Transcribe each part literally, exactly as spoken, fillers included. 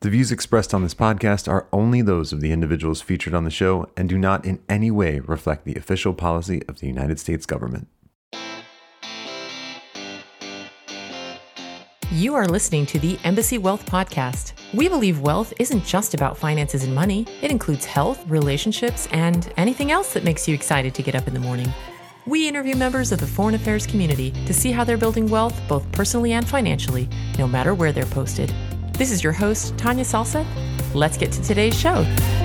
The views expressed on this podcast are only those of the individuals featured on the show and do not in any way reflect the official policy of the United States government. You are listening to the Embassy Wealth Podcast. We believe wealth isn't just about finances and money. It includes health, relationships, and anything else that makes you excited to get up in the morning. We interview members of the foreign affairs community to see how they're building wealth, both personally and financially, no matter where they're posted. This is your host, Tanya Salsa. Let's get to today's show.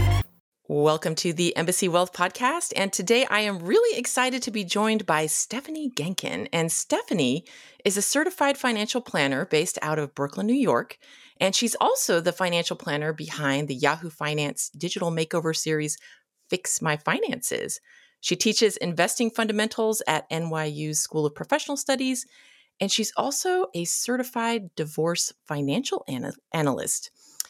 Welcome to the Embassy Wealth Podcast. And today I am really excited to be joined by Stephanie Genkin. And Stephanie is a certified financial planner based out of Brooklyn, New York. And she's also the financial planner behind the Yahoo Finance digital makeover series, Fix My Finances. She teaches investing fundamentals at N Y U's School of Professional Studies. And she's also a certified divorce financial ana- analyst.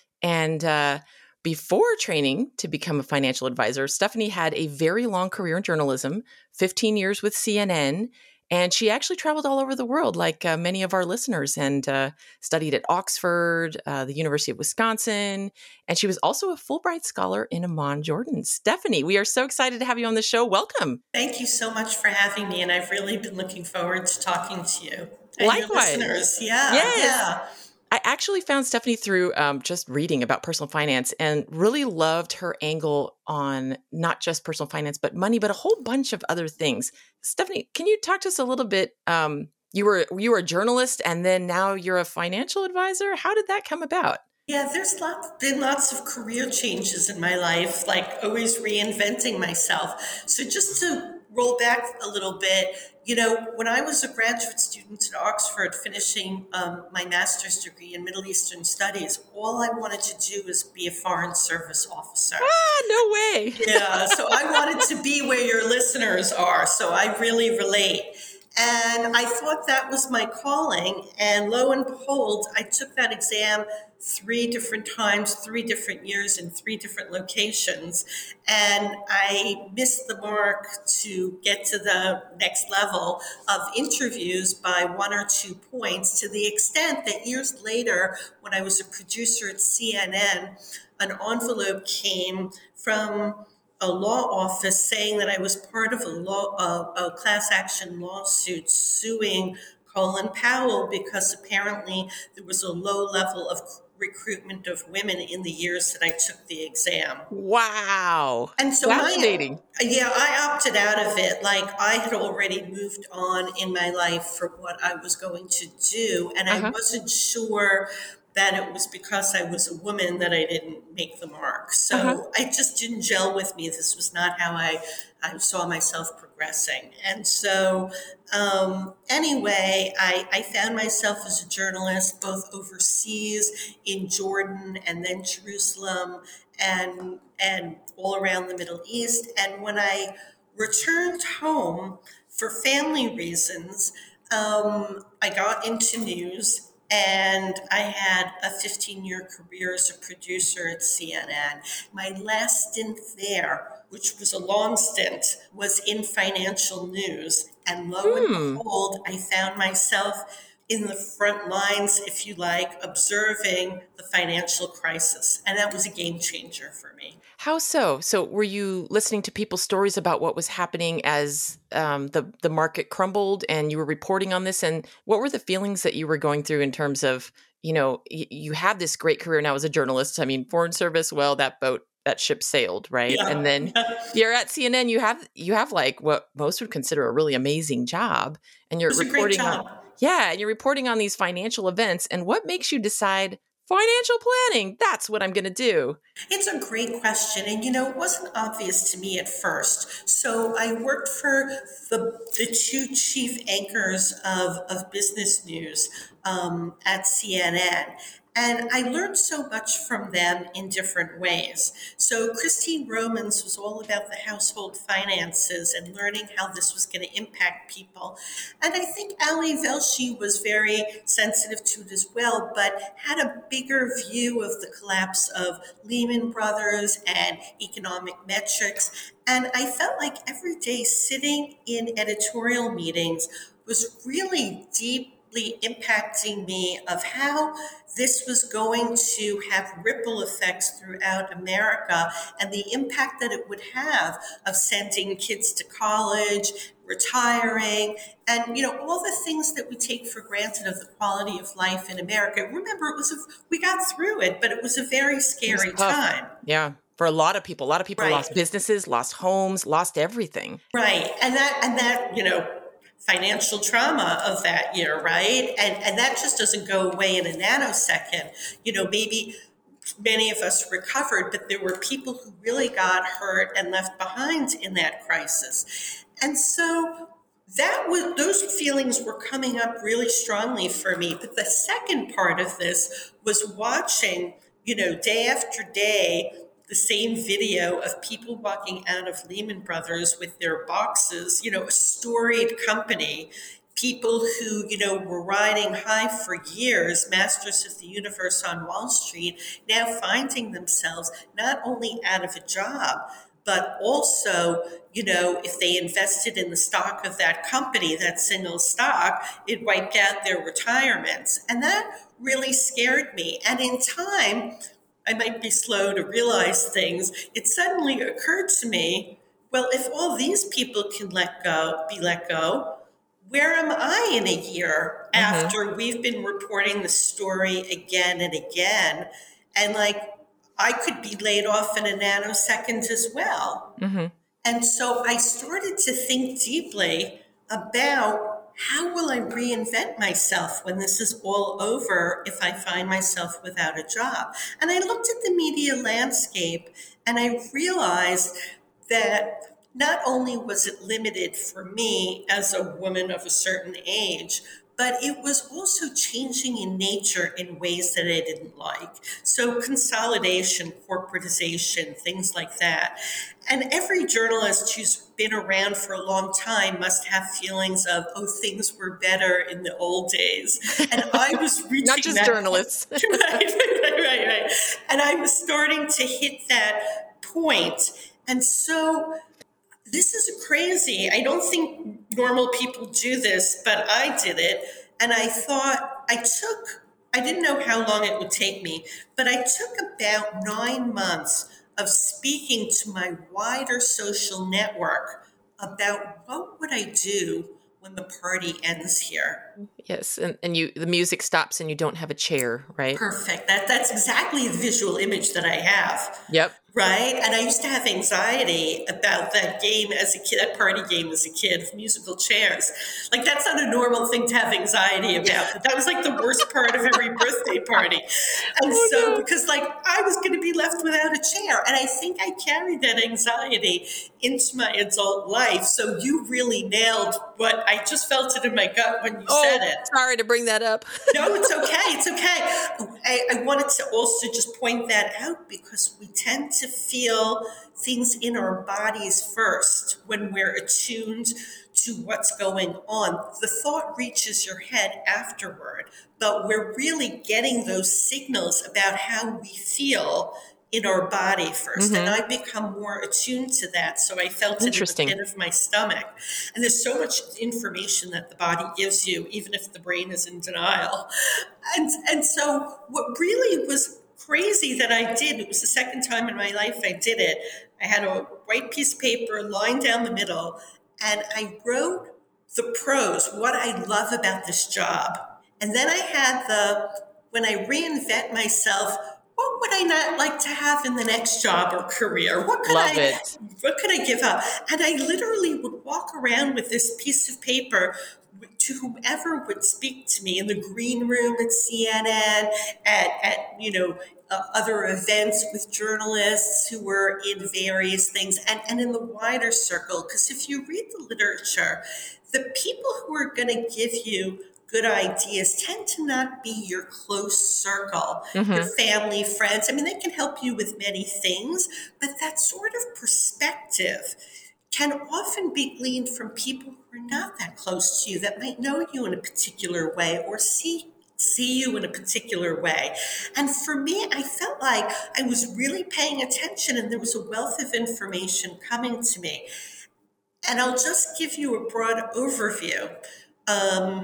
And uh, before training to become a financial advisor, Stephanie had a very long career in journalism, fifteen years with C N N. And she actually traveled all over the world, like uh, many of our listeners, and uh, studied at Oxford, uh, the University of Wisconsin. And she was also a Fulbright scholar in Amman, Jordan. Stephanie, we are so excited to have you on the show. Welcome. Thank you so much for having me. And I've really been looking forward to talking to you and Likewise. your listeners. Yeah, yes. yeah. I actually found Stephanie through um, just reading about personal finance and really loved her angle on not just personal finance, but money, but a whole bunch of other things. Stephanie, can you talk to us a little bit? Um, you were you were a journalist and then now you're a financial advisor. How did that come about? Yeah, there's lot, been lots of career changes in my life, like always reinventing myself. So just to roll back a little bit, you know, when I was a graduate student at Oxford finishing um, my master's degree in Middle Eastern Studies, all I wanted to do was be a foreign service officer. Ah, no way. Yeah, so I wanted to be where your listeners are, so I really relate. And I thought that was my calling. And lo and behold, I took that exam three different times, three different years in three different locations. And I missed the mark to get to the next level of interviews by one or two points, to the extent that years later, when I was a producer at C N N, an envelope came from a law office saying that I was part of a law, a, a class action lawsuit suing Colin Powell because apparently there was a low level of recruitment of women in the years that I took the exam. Wow. And so fascinating. I, yeah, I opted out of it. Like I had already moved on in my life for what I was going to do. And uh-huh. I wasn't sure that it was because I was a woman that I didn't make the mark. So uh-huh. I just didn't gel with me. This was not how I, I saw myself progressing. And so um, anyway, I, I found myself as a journalist, both overseas in Jordan and then Jerusalem and, and all around the Middle East. And when I returned home for family reasons, um, I got into news. And I had a fifteen-year career as a producer at C N N. My last stint there, which was a long stint, was in financial news. And lo hmm. and behold, I found myself in the front lines, if you like, observing the financial crisis. And that was a game changer for me. How so? So were you listening to people's stories about what was happening as um, the, the market crumbled and you were reporting on this? And what were the feelings that you were going through in terms of, you know, y- you have this great career now as a journalist. I mean, foreign service, well, that boat, that ship sailed, right? Yeah. And then you're at C N N, you have, you have like what most would consider a really amazing job. And you're it was reporting a great job. on, yeah, and you're reporting on these financial events. And what makes you decide financial planning, that's what I'm going to do? It's a great question. And, you know, it wasn't obvious to me at first. So I worked for the, the two chief anchors of, of business news um, at C N N. And I learned so much from them in different ways. So Christine Romans was all about the household finances and learning how this was going to impact people. And I think Ali Velshi was very sensitive to it as well, but had a bigger view of the collapse of Lehman Brothers and economic metrics. And I felt like every day sitting in editorial meetings was really deep impacting me of how this was going to have ripple effects throughout America and the impact that it would have of sending kids to college, retiring, and, you know, all the things that we take for granted of the quality of life in America. Remember, it was a, we got through it, but it was a very scary time. Yeah. For a lot of people, a lot of people right. lost businesses, lost homes, lost everything. Right. And that, and that, you know, financial trauma of that year, right? And and that just doesn't go away in a nanosecond. You know, maybe many of us recovered, but there were people who really got hurt and left behind in that crisis. And so that was, those feelings were coming up really strongly for me. But the second part of this was watching, you know, day after day, the same video of people walking out of Lehman Brothers with their boxes, you know, a storied company, people who, you know, were riding high for years, masters of the universe on Wall Street, now finding themselves not only out of a job, but also, you know, if they invested in the stock of that company, that single stock, it wiped out their retirements. And that really scared me. And in time, I might be slow to realize things. It suddenly occurred to me, well, if all these people can let go, be let go, where am I in a year mm-hmm. after we've been reporting the story again and again? And like, I could be laid off in a nanosecond as well. Mm-hmm. And so I started to think deeply about how will I reinvent myself when this is all over if I find myself without a job? And I looked at the media landscape and I realized that not only was it limited for me as a woman of a certain age, but it was also changing in nature in ways that I didn't like. So consolidation, corporatization, things like that. And every journalist who's been around for a long time must have feelings of, oh, things were better in the old days. And I was reaching Not just that journalists. right, right, right, right. And I was starting to hit that point. And so this is crazy. I don't think normal people do this, but I did it. And I thought I took, I didn't know how long it would take me, but I took about nine months of speaking to my wider social network about what would I do when the party ends here. Yes, and, and you the music stops and you don't have a chair, right? Perfect. That that's exactly the visual image that I have. Yep. Right? And I used to have anxiety about that game as a kid, that party game as a kid, musical chairs. Like, that's not a normal thing to have anxiety about, but that was like the worst part of every birthday party. And oh, so, no. because like I was going to be left without a chair. And I think I carried that anxiety into my adult life. So you really nailed what I just felt it in my gut when you oh, said it. Sorry to bring that up. No, it's okay. It's okay. I, I wanted to also just point that out because we tend to feel things in our bodies first when we're attuned to what's going on. The thought reaches your head afterward, but we're really getting those signals about how we feel in our body first. Mm-hmm. And I become more attuned to that. So I felt it in the pit of my stomach. And there's so much information that the body gives you, even if the brain is in denial. And, and so what really was crazy that I did, it was the second time in my life I did it. I had a white piece of paper lined down the middle, and I wrote the pros, what I love about this job. And then I had the, when I reinvent myself, what would I not like to have in the next job or career? What could Love I it. What could I give up? And I literally would walk around with this piece of paper to whomever would speak to me in the green room at C N N, at, at you know, uh, other events with journalists who were in various things, and, and in the wider circle. Because if you read the literature, the people who are going to give you good ideas tend to not be your close circle, mm-hmm. your family, friends. I mean, they can help you with many things, but that sort of perspective can often be gleaned from people who are not that close to you, that might know you in a particular way or see see you in a particular way. And for me, I felt like I was really paying attention and there was a wealth of information coming to me. And I'll just give you a broad overview. Um,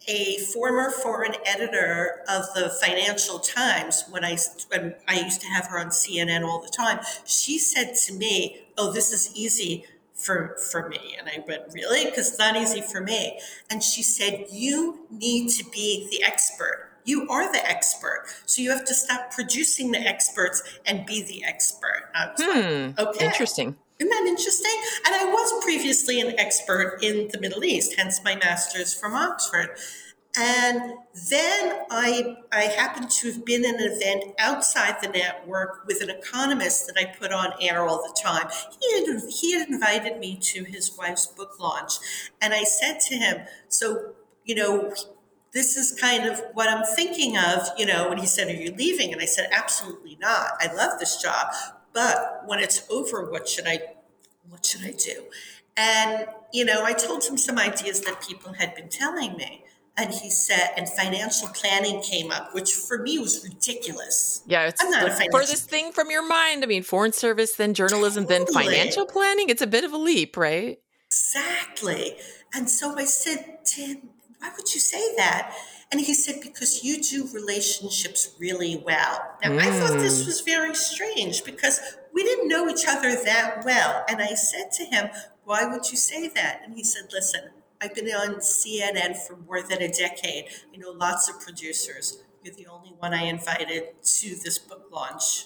a former foreign editor of the Financial Times, when I, when I used to have her on C N N all the time, she said to me, oh, this is easy for, for me. And I went, really? Because it's not easy for me. And she said, you need to be the expert. You are the expert. So you have to stop producing the experts and be the expert. I was Hmm. like, okay. Interesting. Isn't that interesting? And I was previously an expert in the Middle East, hence my master's from Oxford. And then I, I happened to have been in an event outside the network with an economist that I put on air all the time. He had, he had invited me to his wife's book launch. And I said to him, so, you know, this is kind of what I'm thinking of, you know, and he said, are you leaving? And I said, absolutely not. I love this job. But when it's over, what should I, what should I do? And, you know, I told him some ideas that people had been telling me. And he said, and financial planning came up, which for me was ridiculous. Yeah, it's I'm not the a financial furthest thing from your mind. I mean, foreign service, then journalism, Totally. then financial planning. It's a bit of a leap, right? Exactly. And so I said, Tim, why would you say that? And he said, because you do relationships really well. Now, mm. I thought this was very strange because we didn't know each other that well. And I said to him, why would you say that? And he said, listen, I've been on C N N for more than a decade. I know lots of producers. You're the only one I invited to this book launch.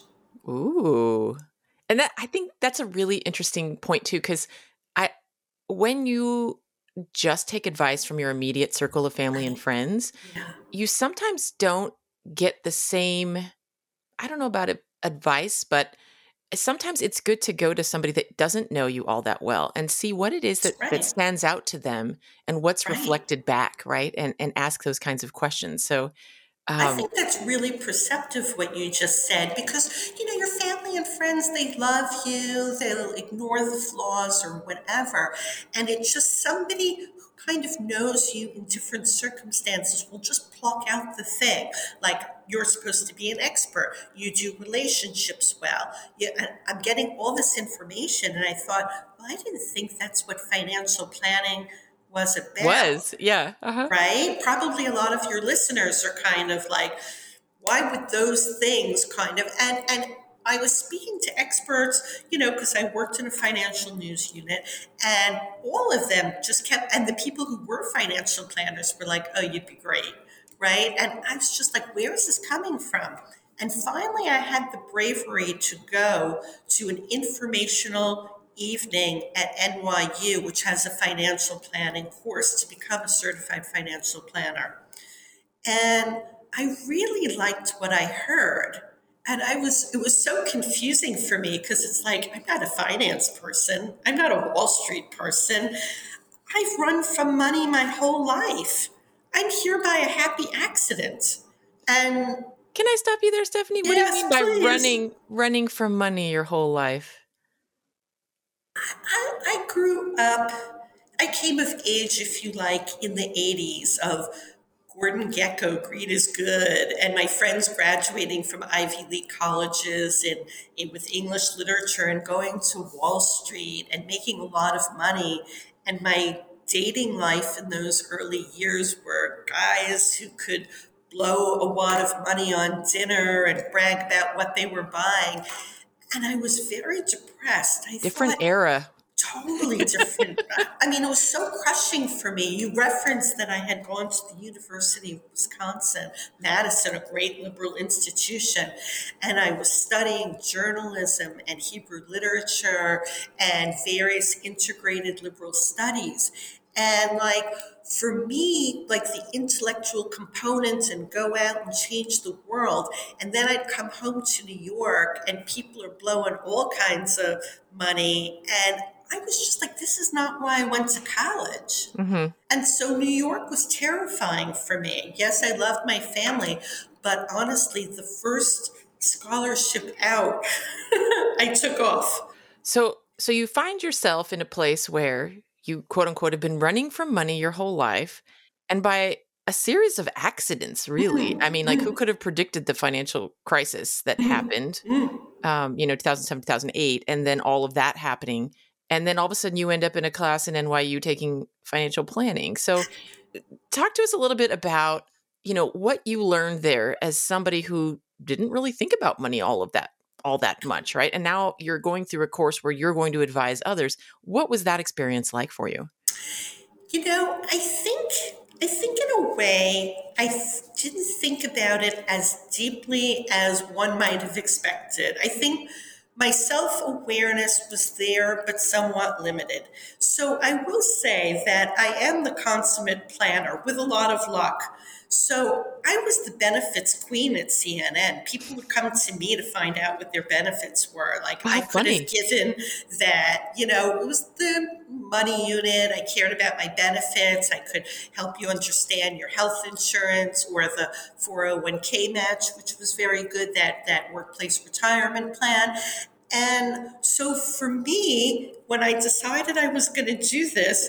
Ooh. And that, I think that's a really interesting point too, because I, when you just take advice from your immediate circle of family and friends, yeah. you sometimes don't get the same, I don't know about it, advice, but sometimes it's good to go to somebody that doesn't know you all that well and see what it is that, right. that stands out to them and what's right. reflected back, right? And and ask those kinds of questions. So um, I think that's really perceptive what you just said, because, you know, your family and friends, they love you, they'll ignore the flaws or whatever. And it's just somebody who kind of knows you in different circumstances will just pluck out the thing. Like, you're supposed to be an expert. You do relationships well. You, I'm getting all this information. And I thought, well, I didn't think that's what financial planning was about. Was, yeah. Uh-huh. Right? Probably a lot of your listeners are kind of like, why would those things kind of, and, and I was speaking to experts, you know, because I worked in a financial news unit, and all of them just kept, and the people who were financial planners were like, oh, you'd be great. Right? And I was just like, where is this coming from? And finally, I had the bravery to go to an informational evening at N Y U, which has a financial planning course to become a certified financial planner. And I really liked what I heard. And I was, it was so confusing for me because it's like, I'm not a finance person. I'm not a Wall Street person. I've run from money my whole life. I'm here by a happy accident. And can I stop you there, Stephanie? What yes, do you mean by please. running running from money your whole life? I, I grew up, I came of age, if you like, in the eighties of Gordon Gekko, Greed is Good, and my friends graduating from Ivy League colleges in, in with English literature and going to Wall Street and making a lot of money. And my dating life in those early years were guys who could blow a wad of money on dinner and brag about what they were buying. And I was very depressed. I Different thought, era. Totally different. I mean, it was so crushing for me. You referenced that I had gone to the University of Wisconsin, Madison, a great liberal institution, and I was studying journalism and Hebrew literature and various integrated liberal studies. And like, for me, like the intellectual component and go out and change the world. And then I'd come home to New York and people are blowing all kinds of money. And I was just like, this is not why I went to college. Mm-hmm. And so New York was terrifying for me. Yes, I loved my family, but honestly, the first scholarship out, I took off. So, so you find yourself in a place where you, quote unquote, have been running from money your whole life. And by a series of accidents, really, mm-hmm. I mean, like mm-hmm. who could have predicted the financial crisis that mm-hmm. happened, mm-hmm. um, you know, two thousand seven, two thousand eight, and then all of that happening. And then all of a sudden you end up in a class in N Y U taking financial planning. So talk to us a little bit about, you know, what you learned there as somebody who didn't really think about money all of that, all that much, right? And now you're going through a course where you're going to advise others. What was that experience like for you? You know, I think, I think in a way, I th- didn't think about it as deeply as one might have expected. I think my self-awareness was there, but somewhat limited. So I will say that I am the consummate planner with a lot of luck. So I was the benefits queen at C N N. People would come to me to find out what their benefits were. Like, Oh, I how could funny. have given that, you know, it was the money unit. I cared about my benefits. I could help you understand your health insurance or the four oh one k match, which was very good, that, that workplace retirement plan. And so for me, when I decided I was going to do this,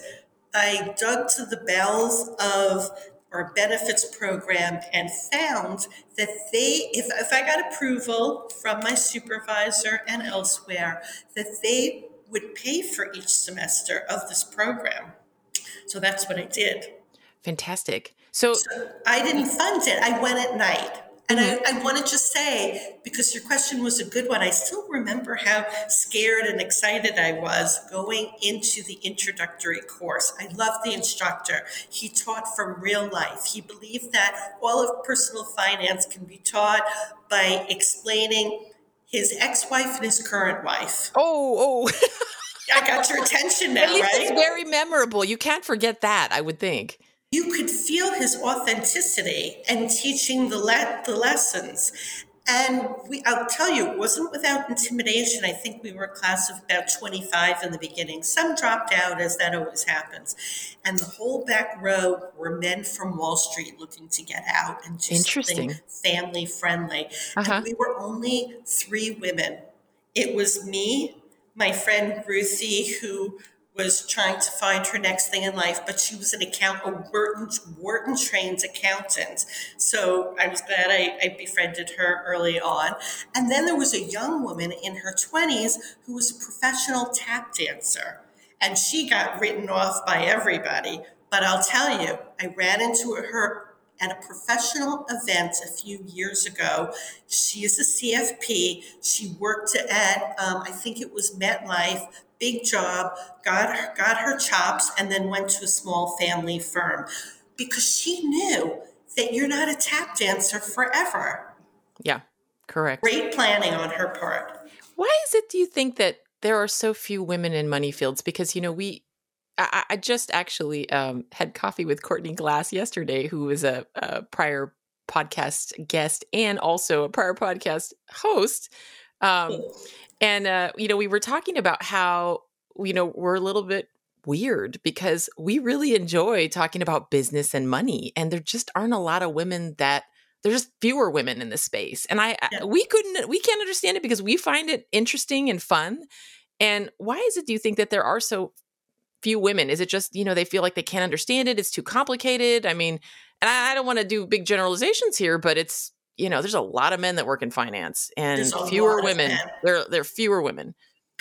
I dug to the bowels of our benefits program and found that they, if, if I got approval from my supervisor and elsewhere, that they would pay for each semester of this program. So that's what I did. Fantastic. So, So I didn't fund it. I went at night. And Mhm. I, I want to just say, because your question was a good one, I still remember how scared and excited I was going into the introductory course. I loved the instructor. He taught from real life. He believed that all of personal finance can be taught by explaining his ex-wife and his current wife. oh, oh, I got your attention now, at least it's right? very memorable. You can't forget that, I would think. You could feel his authenticity and teaching the le- the lessons. And we, I'll tell you, it wasn't without intimidation. I think we were a class of about twenty-five in the beginning. Some dropped out, as that always happens. And the whole back row were men from Wall Street looking to get out and do something Interesting. family friendly. Uh-huh. And we were only three women. It was me, my friend Ruthie, who was trying to find her next thing in life, but she was an account, a Wharton, Wharton trained accountant. So I was glad I, I befriended her early on. And then there was a young woman in her twenties who was a professional tap dancer. And she got written off by everybody. But I'll tell you, I ran into her at a professional event a few years ago. She is a C F P. She worked at, um, I think it was MetLife, big job, got her, got her chops, and then went to a small family firm because she knew that you're not a tap dancer forever. Yeah, correct. Great planning on her part. Why is it, do you think, that there are so few women in money fields? Because, you know, we, I, I just actually um, had coffee with Courtney Glass yesterday, who was a, a prior podcast guest and also a prior podcast host. Um, and, uh, you know, we were talking about how, you know, we're a little bit weird because we really enjoy talking about business and money. And there just aren't a lot of women that, there's just fewer women in this space. And I, Yeah. I we couldn't, we can't understand it because we find it interesting and fun. And why is it, do you think, that there are so few women? Is it just, you know, they feel like they can't understand it? It's too complicated. I mean, and I, I don't want to do big generalizations here, but it's, you know, there's a lot of men that work in finance and There's a fewer lot of women. men. There, there are fewer women.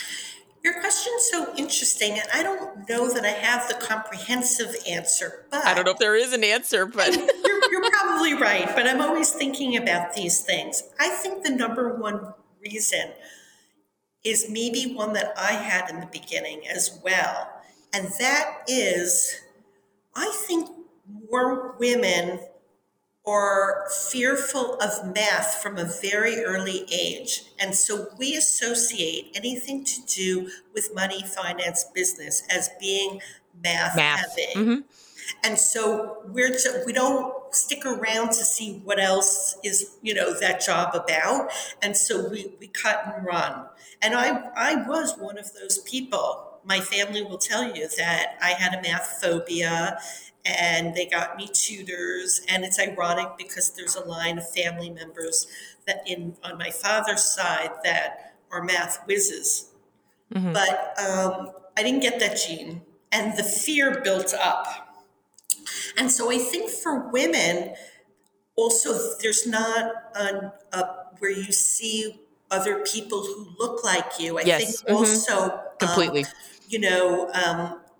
Your question's so interesting, and I don't know that I have the comprehensive answer, but I don't know if there is an answer, but you're, you're probably right, but I'm always thinking about these things. I think the number one reason is maybe one that I had in the beginning as well. And that is, I think more women are fearful of math from a very early age. And so we associate anything to do with money, finance, business as being math, math. heavy. Mm-hmm. And so we're just, we don't stick around to see what else is, you know, that job about. And so we, we cut and run. And I, I was one of those people. My family will tell you that I had a math phobia and they got me tutors. And it's ironic because there's a line of family members that in on my father's side that are math whizzes. Mm-hmm. But um, I didn't get that gene. And the fear built up. And so I think for women, also, there's not a, a where you see other people who look like you. I yes. think mm-hmm. also, completely, um, you know, um,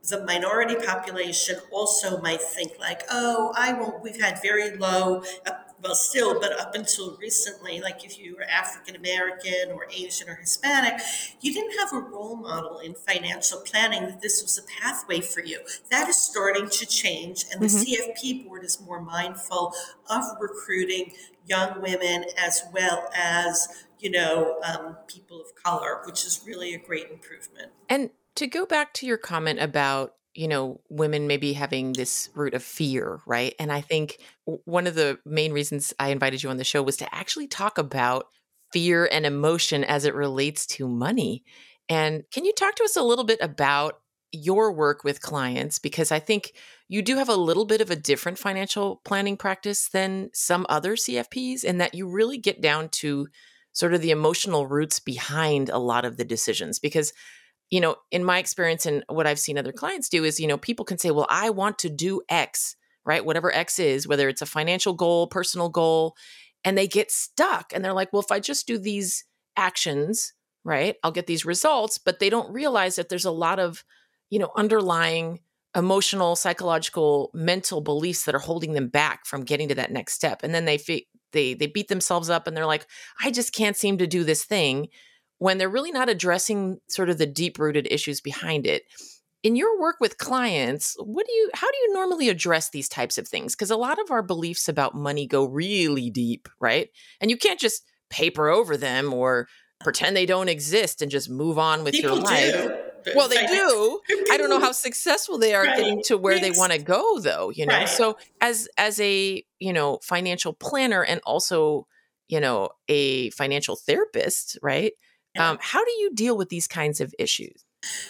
the minority population also might think like, oh, I won't, we've had very low, uh, well, still, but up until recently, like if you were African American or Asian or Hispanic, you didn't have a role model in financial planning that this was a pathway for you. That is starting to change, and the mm-hmm. C F P board is more mindful of recruiting young women as well as, you know, um, people of color, which is really a great improvement. And to go back to your comment about, you know, women maybe having this root of fear, right? And I think one of the main reasons I invited you on the show was to actually talk about fear and emotion as it relates to money. And can you talk to us a little bit about your work with clients? Because I think you do have a little bit of a different financial planning practice than some other C F Ps, and that you really get down to sort of the emotional roots behind a lot of the decisions. Because you know, in my experience and what I've seen other clients do is, you know, people can say, well, I want to do X, right? Whatever X is, whether it's a financial goal, personal goal, and they get stuck. And they're like, well, if I just do these actions, right, I'll get these results. But they don't realize that there's a lot of, you know, underlying emotional, psychological, mental beliefs that are holding them back from getting to that next step. And then they fe- they they beat themselves up and they're like, I just can't seem to do this thing, when they're really not addressing sort of the deep-rooted issues behind it. In your work with clients, what do you, how do you normally address these types of things? Because a lot of our beliefs about money go really deep, right? And you can't just paper over them or pretend they don't exist and just move on with People your life. Do. Well, they do. I don't know how successful they are right. getting to where yes. they want to go, though, you know? Right. So as as a, you know, financial planner and also, you know, a financial therapist, right? Um, how do you deal with these kinds of issues?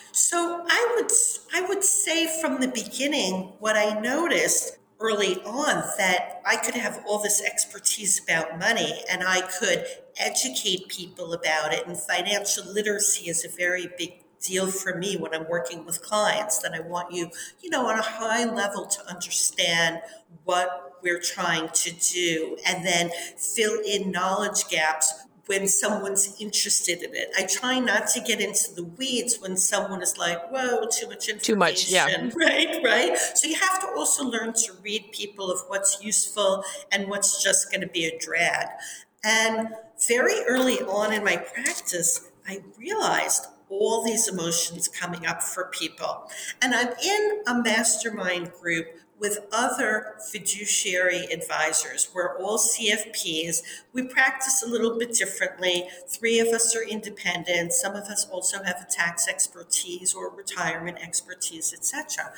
So I would I would say from the beginning, what I noticed early on, that I could have all this expertise about money and I could educate people about it. And financial literacy is a very big deal for me when I'm working with clients, that I want you, you know, on a high level to understand what we're trying to do and then fill in knowledge gaps when someone's interested in it. I try not to get into the weeds when someone is like, whoa, too much information. Too much, yeah. Right, right. So you have to also learn to read people of what's useful and what's just going to be a drag. And very early on in my practice, I realized all these emotions coming up for people. And I'm in a mastermind group with other fiduciary advisors. We're all C F Ps. We practice a little bit differently. Three of us are independent. Some of us also have a tax expertise or retirement expertise, et cetera.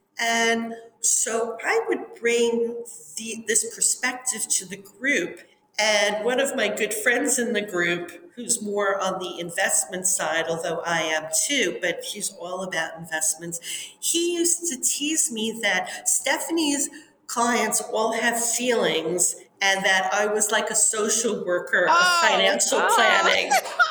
And so I would bring the, this perspective to the group. And one of my good friends in the group, who's more on the investment side, although I am too, but he's all about investments, he used to tease me that Stephanie's clients all have feelings and that I was like a social worker oh, of financial oh. planning.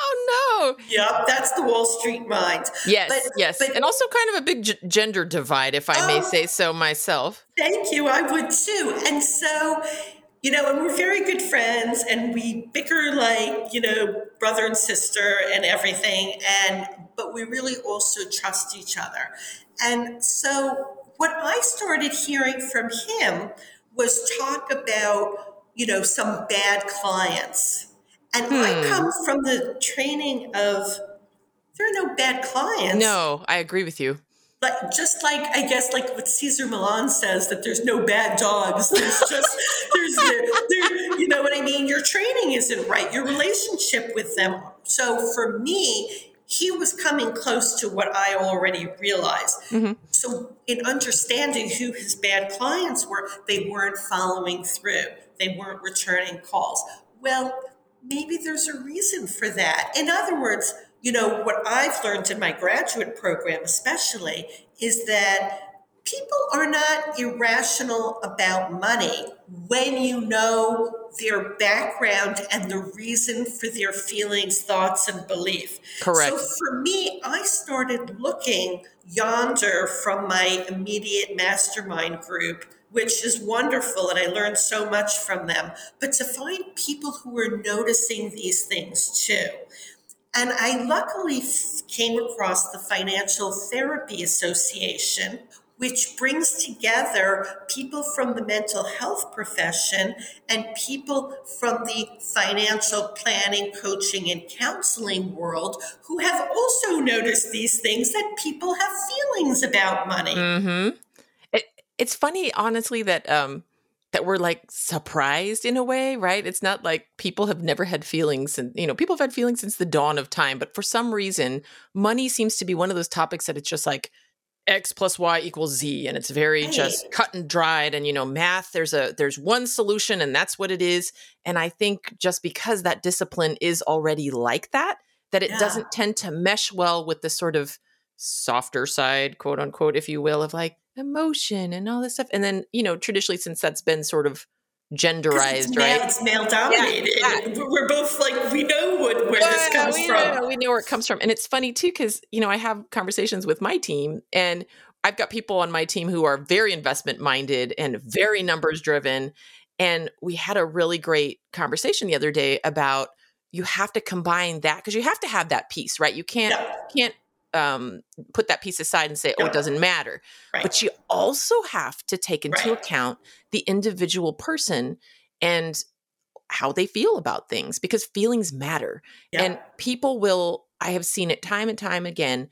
Oh, no. Yep, that's the Wall Street mind. Yes, but, yes. But, and also kind of a big g- gender divide, if I oh, may say so myself. Thank you. I would too. And so... You know, and we're very good friends and we bicker like, you know, brother and sister and everything. And, but we really also trust each other. And so what I started hearing from him was talk about, you know, some bad clients. And hmm. I come from the training of, there are no bad clients. No, I agree with you. But just like, I guess, like what Cesar Millan says, that there's no bad dogs. There's just, there's, there, there, you know what I mean? Your training isn't right. Your relationship with them. So for me, he was coming close to what I already realized. Mm-hmm. So in understanding who his bad clients were, they weren't following through. They weren't returning calls. Well, maybe there's a reason for that. In other words, you know, what I've learned in my graduate program especially is that people are not irrational about money when you know their background and the reason for their feelings, thoughts, and belief. Correct. So for me, I started looking yonder from my immediate mastermind group, which is wonderful, and I learned so much from them, but to find people who are noticing these things too. And I luckily f- came across the Financial Therapy Association, which brings together people from the mental health profession and people from the financial planning, coaching, and counseling world who have also noticed these things, that people have feelings about money. Mm-hmm. It, it's funny, honestly, that um, that we're like surprised in a way, right? It's not like people have never had feelings, and you know, people have had feelings since the dawn of time. But for some reason, money seems to be one of those topics that it's just like X plus Y equals Z, and it's very Right. just cut and dried. And you know, math, there's a there's one solution, and that's what it is. And I think just because that discipline is already like that, that it Yeah. doesn't tend to mesh well with the sort of softer side, quote unquote, if you will, of like emotion and all this stuff. And then, you know, traditionally, since that's been sort of 'Cause genderized, it's right? male, it's male dominated. Yeah, We're both like, we know what, where this Yeah, comes we from. know, we know where it comes from. And it's funny too, because, you know, I have conversations with my team, and I've got people on my team who are very investment minded and very numbers driven. And we had a really great conversation the other day about, you have to combine that, because you have to have that piece, right? You can't, Yeah. can't um, put that piece aside and say, oh, Yeah. it doesn't matter. Right. But you also have to take into Right. account the individual person and how they feel about things, because feelings matter. Yeah. And people will, I have seen it time and time again,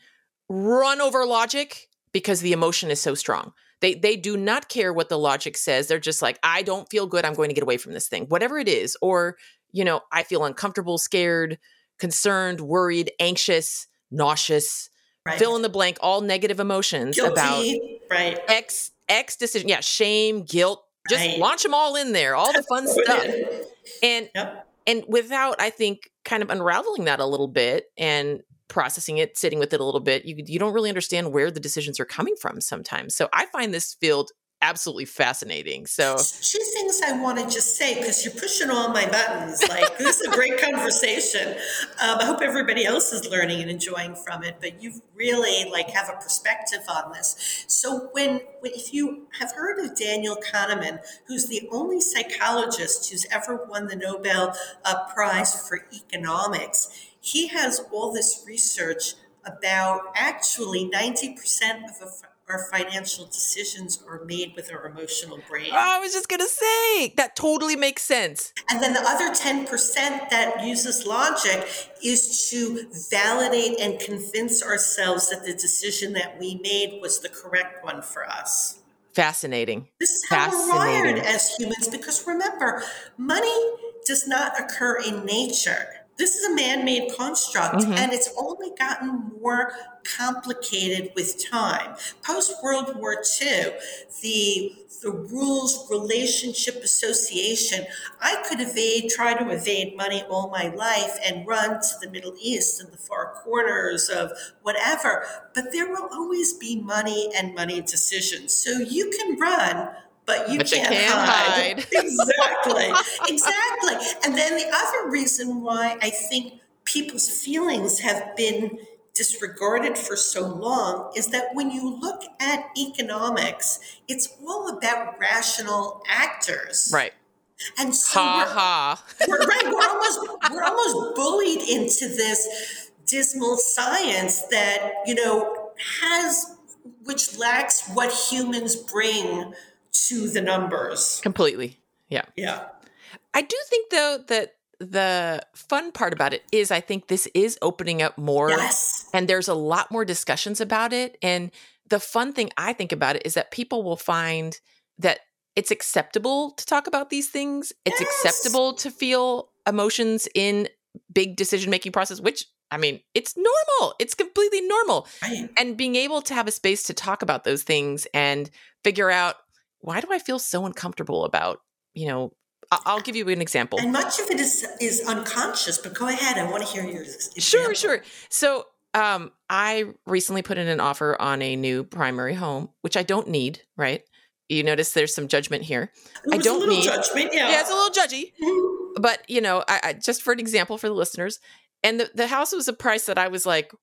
run over logic because the emotion is so strong. They they do not care what the logic says. They're just like, I don't feel good. I'm going to get away from this thing, whatever it is. Or, you know, I feel uncomfortable, scared, concerned, worried, anxious, nauseous, Right. fill in the blank, all negative emotions Guilty. about Right. X, X decision. Yeah, shame, guilt, just Right. launch them all in there, all the fun Throw it stuff. in. And Yep. and without, I think, kind of unraveling that a little bit and processing it, sitting with it a little bit, you you don't really understand where the decisions are coming from sometimes. So I find this field absolutely fascinating. So Two things I want to just say, because you're pushing all my buttons. Like, this is a great conversation. Um, I hope everybody else is learning and enjoying from it, but you really like have a perspective on this. So when, when if you have heard of Daniel Kahneman, who's the only psychologist who's ever won the Nobel uh, Prize for Economics, he has all this research about actually ninety percent of a our financial decisions are made with our emotional brain. oh, I was just going to say, that totally makes sense. And then the other ten percent that uses logic is to validate and convince ourselves that the decision that we made was the correct one for us. Fascinating. This is how we're Fascinating. wired as humans, because remember, money does not occur in nature. This is a man-made construct, Mhm. and it's only gotten more complicated with time. Post-World War Two, the the Rules Relationship Association, I could evade, try to evade money all my life and run to the Middle East and the far corners of whatever, but there will always be money and money decisions. So you can run, but you But you can't, can't hide. hide. Exactly. Exactly. And then the other reason why I think people's feelings have been disregarded for so long is that when you look at economics, it's all about rational actors. Right. And so Ha we're, ha. we're right, we're almost we're almost bullied into this dismal science that, you know, has which lacks what humans bring to the numbers. Completely. Yeah. Yeah. I do think, though, that the fun part about it is I think this is opening up more. Yes. And there's a lot more discussions about it. And the fun thing I think about it is that people will find that it's acceptable to talk about these things. It's Yes. acceptable to feel emotions in big decision-making process, which, I mean, it's normal. It's completely normal. Right. And being able to have a space to talk about those things and figure out, why do I feel so uncomfortable about, you know, I- I'll give you an example. And much of it is is unconscious, but go ahead. I want to hear your example. Sure, sure. So um, I recently put in an offer on a new primary home, which I don't need, right? You notice there's some judgment here. It I was don't a little need judgment, yeah. Yeah, it's a little judgy. But, you know, I, I just for an example for the listeners, and the, the house was a price that I was like,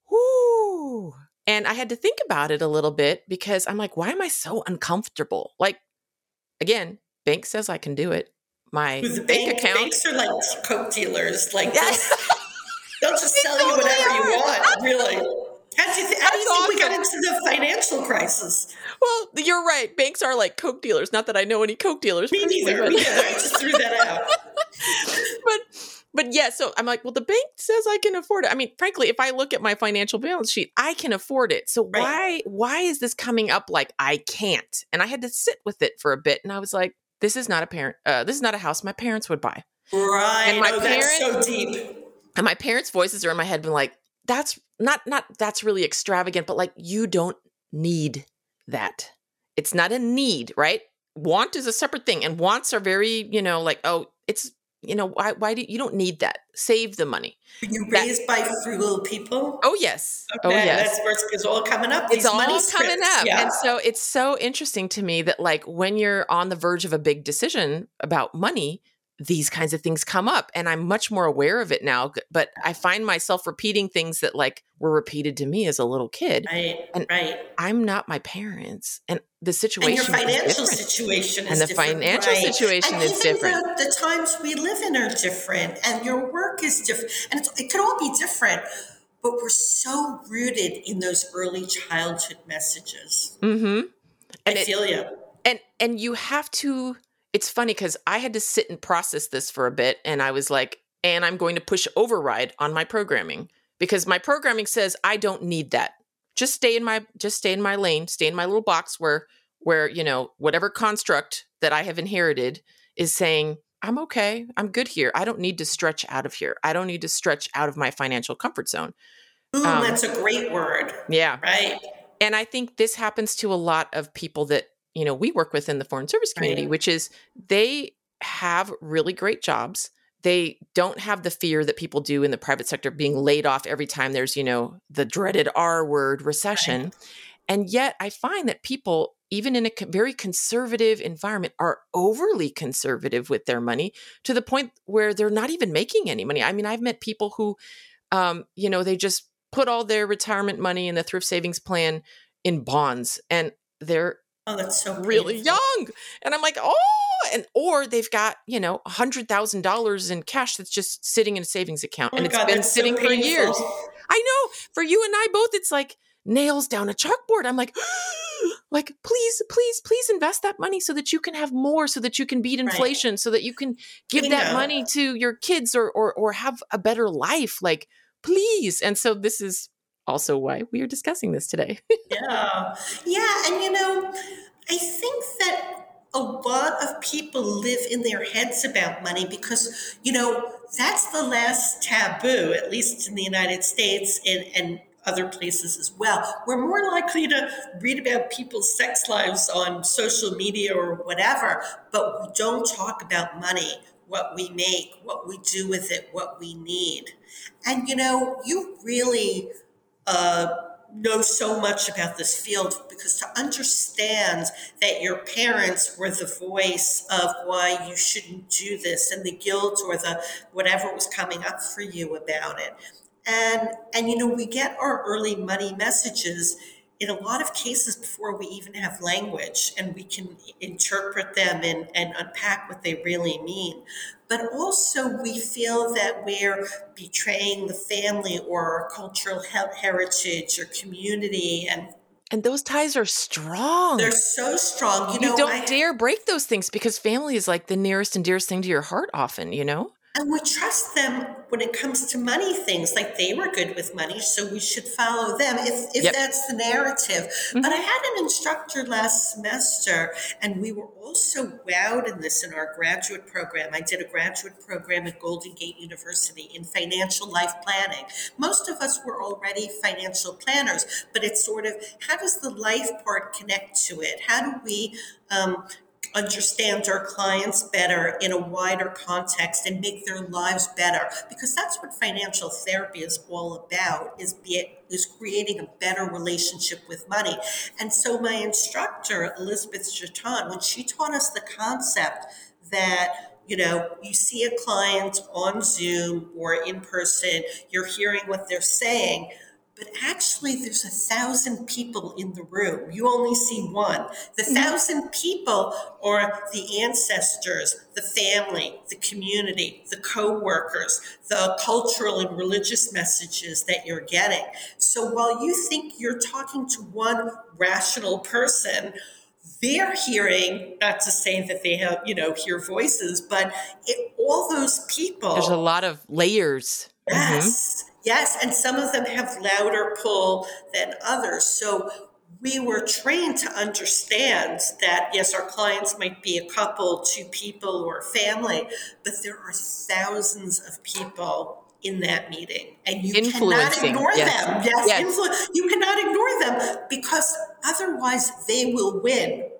whoo. And I had to think about it a little bit because I'm like, why am I so uncomfortable? Like, again, bank says I can do it. My With the bank bank, account. banks are like coke dealers. Like Yes. They'll just They sell you totally whatever you are. want, really. How do you, th- how do you think we got into the financial crisis? Well, you're right. Banks are like Coke dealers. Not that I know any Coke dealers. Me personally, neither. but- Me neither. I just threw that out. but but yeah, so I'm like, well, the bank says I can afford it. I mean, frankly, if I look at my financial balance sheet, I can afford it. So Right. why why is this coming up like I can't? And I had to sit with it for a bit, and I was like, this is not a parent. Uh, this is not a house my parents would buy. Right. And my oh, that's so deep. And my parents' voices are in my head, being like, that's not not that's really extravagant, but like, you don't need that. It's not a need, right? Want is a separate thing, and wants are very, you know, like, oh, it's, you know, why why do you don't need that? Save the money. Were you That- raised by frugal people? Oh yes, Okay, oh yes. that's where it's, it's all coming up. It's these all money coming scripts. up. Yeah. And so it's so interesting to me that, like, when you're on the verge of a big decision about money, these kinds of things come up, and I'm much more aware of it now. But I find myself repeating things that, like, were repeated to me as a little kid. Right, And right. I'm not my parents, and the situation And your financial is different. situation is And the different. financial right. situation and is even different. The, the times we live in are different, and your work is different, and it's, it could all be different. But we're so rooted in those early childhood messages. Mm-hmm. I And it, feel you. and and you have to. It's funny because I had to sit and process this for a bit, and I was like, and I'm going to push override on my programming, because my programming says I don't need that. Just stay in my just stay in my lane, stay in my little box where where, you know, whatever construct that I have inherited is saying, I'm okay. I'm good here. I don't need to stretch out of here. I don't need to stretch out of my financial comfort zone. Ooh, Um, that's a great word. Yeah. Right. And I think this happens to a lot of people that, you know, we work with in the foreign service community, Right. which is they have really great jobs. They don't have the fear that people do in the private sector, being laid off every time there's, you know, the dreaded R word, recession. Right. And yet I find that people, even in a co- very conservative environment, are overly conservative with their money to the point where they're not even making any money. I mean, I've met people who, um, you know, they just put all their retirement money in the thrift savings plan in bonds, and they're Oh, that's so really painful. young. And I'm like, oh, and or they've got, you know, a hundred thousand dollars in cash that's just sitting in a savings account, Oh and my it's God, been that's so sitting for painful. years. I know, for you and I both, it's like nails down a chalkboard. I'm like, like, please, please, please invest that money so that you can have more, so that you can beat inflation, so that you can give You that know. money to your kids, or or or have a better life. Like, please. And so this is also why we are discussing this today. Yeah. Yeah. And, you know, I think that a lot of people live in their heads about money because, you know, that's the last taboo, at least in the United States and, and other places as well. We're more likely to read about people's sex lives on social media or whatever, but we don't talk about money, what we make, what we do with it, what we need. And, you know, you really uh, know so much about this field because to understand that your parents were the voice of why you shouldn't do this and the guilt or the whatever was coming up for you about it. And, and you know, we get our early money messages in a lot of cases before we even have language and we can interpret them and, and unpack what they really mean. But also we feel that we're betraying the family or our cultural he- heritage or community. And And those ties are strong. they're so strong. You, You know, don't I, dare break those things, because family is like the nearest and dearest thing to your heart often, you know? and we trust them when it comes to money things, like they were good with money, so we should follow them if, if Yep. that's the narrative. Mhm. But I had an instructor last semester, and we were also wowed in this in our graduate program. I did a graduate program at Golden Gate University in financial life planning. Most of us were already financial planners, but it's sort of, how does the life part connect to it? How do we um, understand our clients better in a wider context and make their lives better, because that's what financial therapy is all about, is be it, is creating a better relationship with money. And so my instructor, Elizabeth Jaton, when she taught us the concept that, you know, you see a client on Zoom or in person, you're hearing what they're saying, but actually there's a thousand people in the room. You only see one. The thousand people are the ancestors, the family, the community, the co-workers, the cultural and religious messages that you're getting. So while you think you're talking to one rational person, they're hearing, not to say that they have, you know, hear voices, but it, all those people. There's a lot of layers. Yes, mm-hmm. yes. And some of them have louder pull than others. So we were trained to understand that, yes, our clients might be a couple, two people, or a family, but there are thousands of people in that meeting, and you cannot ignore yes. them. Yes, yes. Influ- you cannot ignore them, because otherwise they will win.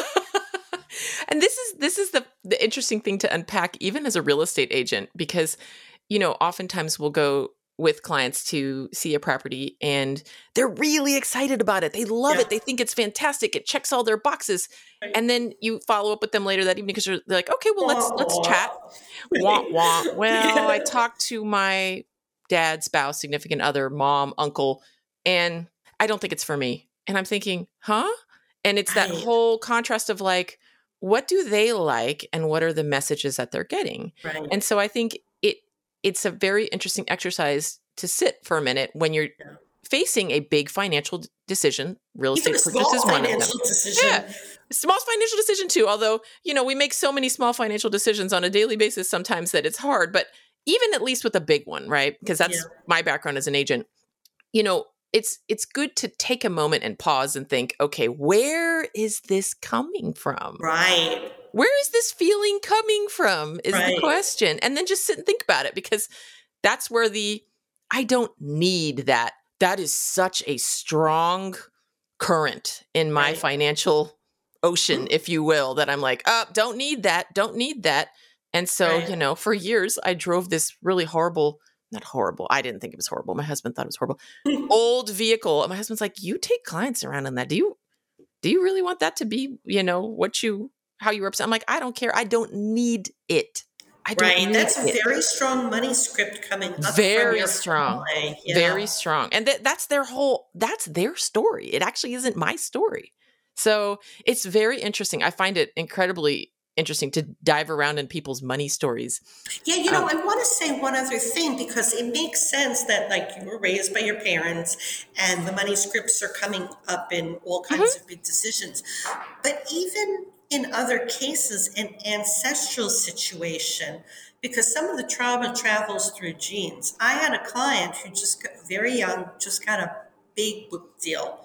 And this is this is the the interesting thing to unpack, even as a real estate agent, because, you know, oftentimes we'll go with clients to see a property and they're really excited about it. They love yeah. it. They think it's fantastic. It checks all their boxes. Right. And then you follow up with them later that evening because you're like, okay, well, let's, let's chat. Wah, wah. Well, yeah. I talked to my dad, spouse, significant other, mom, uncle, and I don't think it's for me. And I'm thinking, huh? And it's that right. whole contrast of like, what do they like and what are the messages that they're getting? Right. And so I think it it's a very interesting exercise to sit for a minute when you're yeah. facing a big financial decision. Real estate purchase is one of them. Decision. Yeah. Small financial decision too, although, you know, we make so many small financial decisions on a daily basis sometimes that it's hard, but even at least with a big one, right? Because that's yeah. my background as an agent. You know, it's it's good to take a moment and pause and think, okay, where is this coming from? Right. Where is this feeling coming from is right. the question. And then just sit and think about it, because that's where the, I don't need that. That is such a strong current in my right. financial ocean, if you will, that I'm like, oh, don't need that. Don't need that. And so, right. you know, for years I drove this really horrible, not horrible. I didn't think it was horrible. My husband thought it was horrible. Old vehicle. And my husband's like, you take clients around in that. Do you, do you really want that to be, you know, what you, how you represent? I'm like, I don't care. I don't need it. I don't right. need That's it. a very strong money script coming up. Very from your strong. Yeah. Very strong. And th- that's their whole, that's their story. It actually isn't my story. So it's very interesting. I find it incredibly interesting to dive around in people's money stories. Yeah, you know, um, I want to say one other thing, because it makes sense that, like, you were raised by your parents and the money scripts are coming up in all kinds mm-hmm. of big decisions. But even in other cases, an ancestral situation, because some of the trauma travels through genes. I had a client who just got very young, just got a big book deal.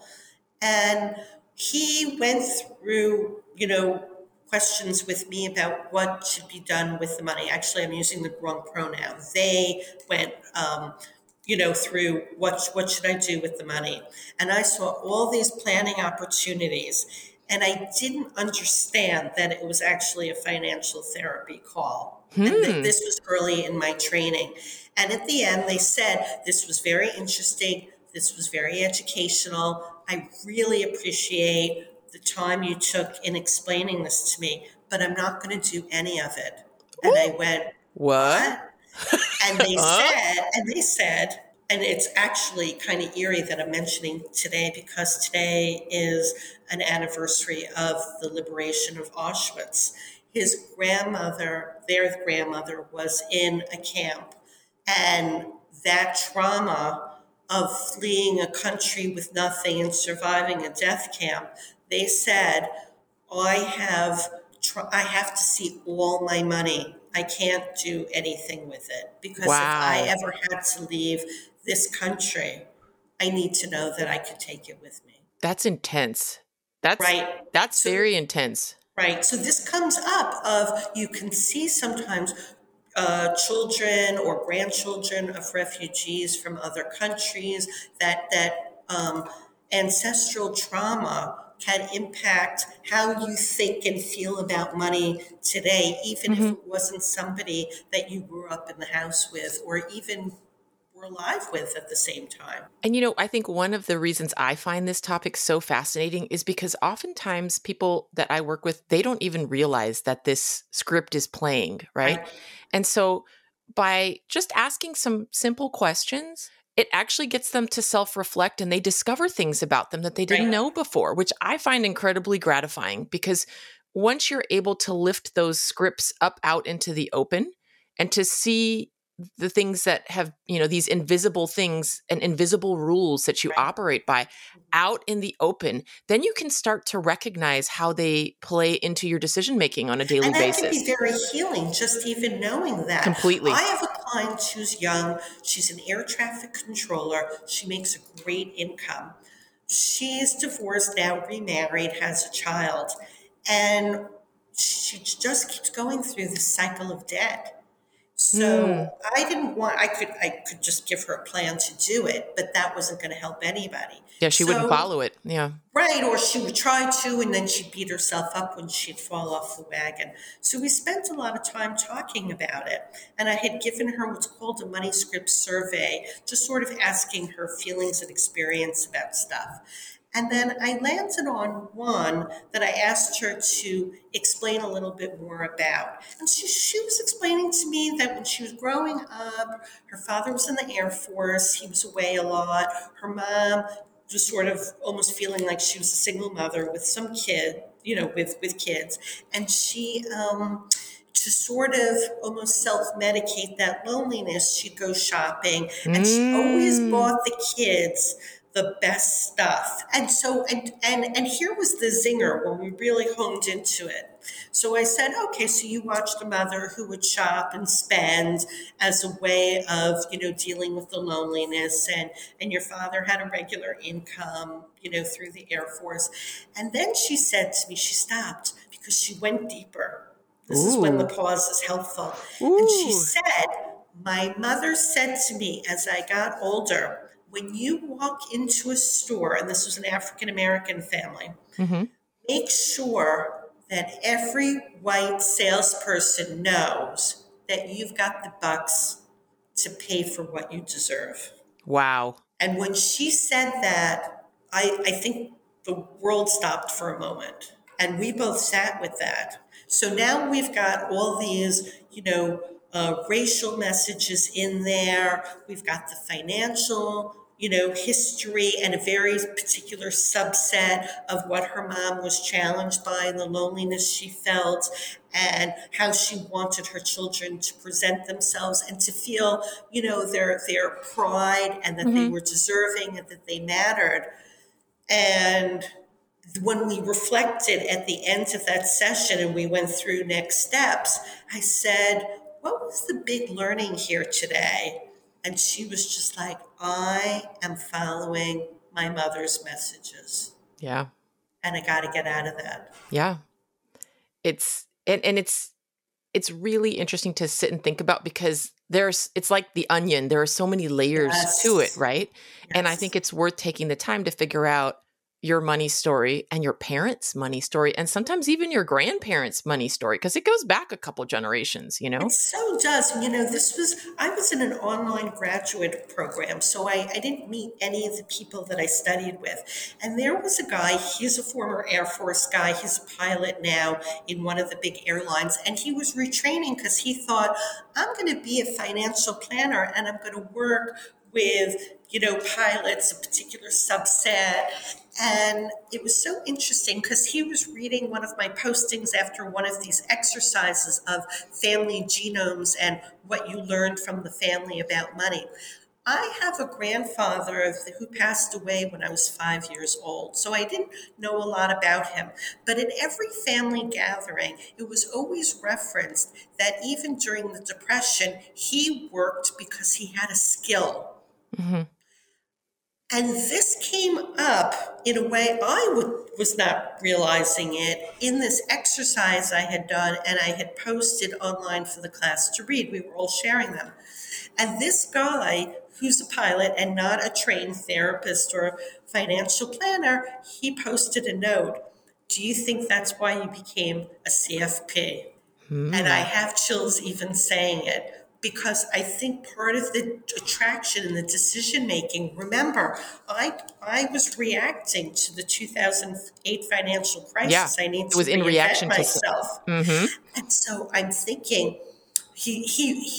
And he went through, you know, questions with me about what should be done with the money. Actually, I'm using the wrong pronoun. They went, um, you know, through what what should I do with the money? And I saw all these planning opportunities, and I didn't understand that it was actually a financial therapy call. Hmm. And that this was early in my training. And at the end, they said, this was very interesting. This was very educational. I really appreciate the time you took in explaining this to me, but I'm not going to do any of it. And Ooh. I went, what? what? And they said, and they said, and it's actually kind of eerie that I'm mentioning today, because today is an anniversary of the liberation of Auschwitz. His grandmother, their grandmother, was in a camp, and that trauma of fleeing a country with nothing and surviving a death camp, they said, I have tr- I have to see all my money. I can't do anything with it, because wow. if I ever had to leave this country, I need to know that I could take it with me. That's intense. That's right. That's so, very intense. Right. So this comes up of, you can see sometimes uh, children or grandchildren of refugees from other countries, that that um, ancestral trauma can impact how you think and feel about money today, even mm-hmm. if it wasn't somebody that you grew up in the house with, or even were alive with at the same time. And, you know, I think one of the reasons I find this topic so fascinating is because oftentimes people that I work with, they don't even realize that this script is playing, right? right. And so by just asking some simple questions it actually gets them to self-reflect, and they discover things about them that they didn't Right. know before, which I find incredibly gratifying, because once you're able to lift those scripts up out into the open and to see the things that have, you know, these invisible things and invisible rules that you Right. operate by out in the open, then you can start to recognize how they play into your decision-making on a daily And that basis. can be very healing, just even knowing that. Completely. I have a client who's young. She's an air traffic controller. She makes a great income. She's divorced now, remarried, has a child, and she just keeps going through this cycle of debt. So Mm. I didn't want, I could, I could just give her a plan to do it, but that wasn't going to help anybody. Yeah, she wouldn't So- follow it. Yeah. Right, or she would try to, and then she'd beat herself up when she'd fall off the wagon. So we spent a lot of time talking about it. And I had given her what's called a money script survey, just sort of asking her feelings and experience about stuff. And then I landed on one that I asked her to explain a little bit more about. And she, she was explaining to me that when she was growing up, her father was in the Air Force, he was away a lot. Her mom just sort of almost feeling like she was a single mother with some kid, you know, with, with kids. And she, um, to sort of almost self-medicate that loneliness, she'd go shopping, and she always Mm. bought the kids the best stuff. And so, and, and, and here was the zinger when we really honed into it. So I said, okay, so you watched a mother who would shop and spend as a way of, you know, dealing with the loneliness, and, and your father had a regular income, you know, through the Air Force. And then she said to me, she stopped because she went deeper. This Ooh. Is when the pause is helpful. Ooh. And she said, my mother said to me as I got older, when you walk into a store, and this was an African-American family, mm-hmm. make sure that every white salesperson knows that you've got the bucks to pay for what you deserve. Wow. And when she said that, I, I think the world stopped for a moment. And we both sat with that. So now we've got all these, you know, uh, racial messages in there. We've got the financial, you know, history, and a very particular subset of what her mom was challenged by and the loneliness she felt, and how she wanted her children to present themselves and to feel, you know, their their pride, and that mm-hmm. they were deserving and that they mattered. And when we reflected at the end of that session and we went through next steps, I said, what was the big learning here today? And she was just like, I am following my mother's messages. Yeah. And I got to get out of that. Yeah. It's, and, and it's, it's really interesting to sit and think about, because there's, it's like the onion. There are so many layers yes. to it, right? Yes. And I think it's worth taking the time to figure out your money story and your parents' money story, and sometimes even your grandparents' money story, because it goes back a couple generations, you know? It so does. You know, this was, I was in an online graduate program, so I, I didn't meet any of the people that I studied with. And there was a guy, he's a former Air Force guy, he's a pilot now in one of the big airlines, and he was retraining because he thought, I'm going to be a financial planner and I'm going to work with, you know, pilots, a particular subset. And it was so interesting because he was reading one of my postings after one of these exercises of family genomes and what you learned from the family about money. I have a grandfather who passed away when I was five years old, so I didn't know a lot about him. But at every family gathering, it was always referenced that even during the Depression, he worked because he had a skill. Mm-hmm. And this came up in a way I would, was not realizing it in this exercise I had done, and I had posted online for the class to read. We were all sharing them. And this guy, who's a pilot and not a trained therapist or financial planner, he posted a note. Do you think that's why you became a C F P? Hmm. And I have chills even saying it. Because I think part of the attraction and the decision-making, remember, I I was reacting to the two thousand eight financial crisis. Yeah, I need to it was in reaction myself. To... Mm-hmm. And so I'm thinking, he, he, he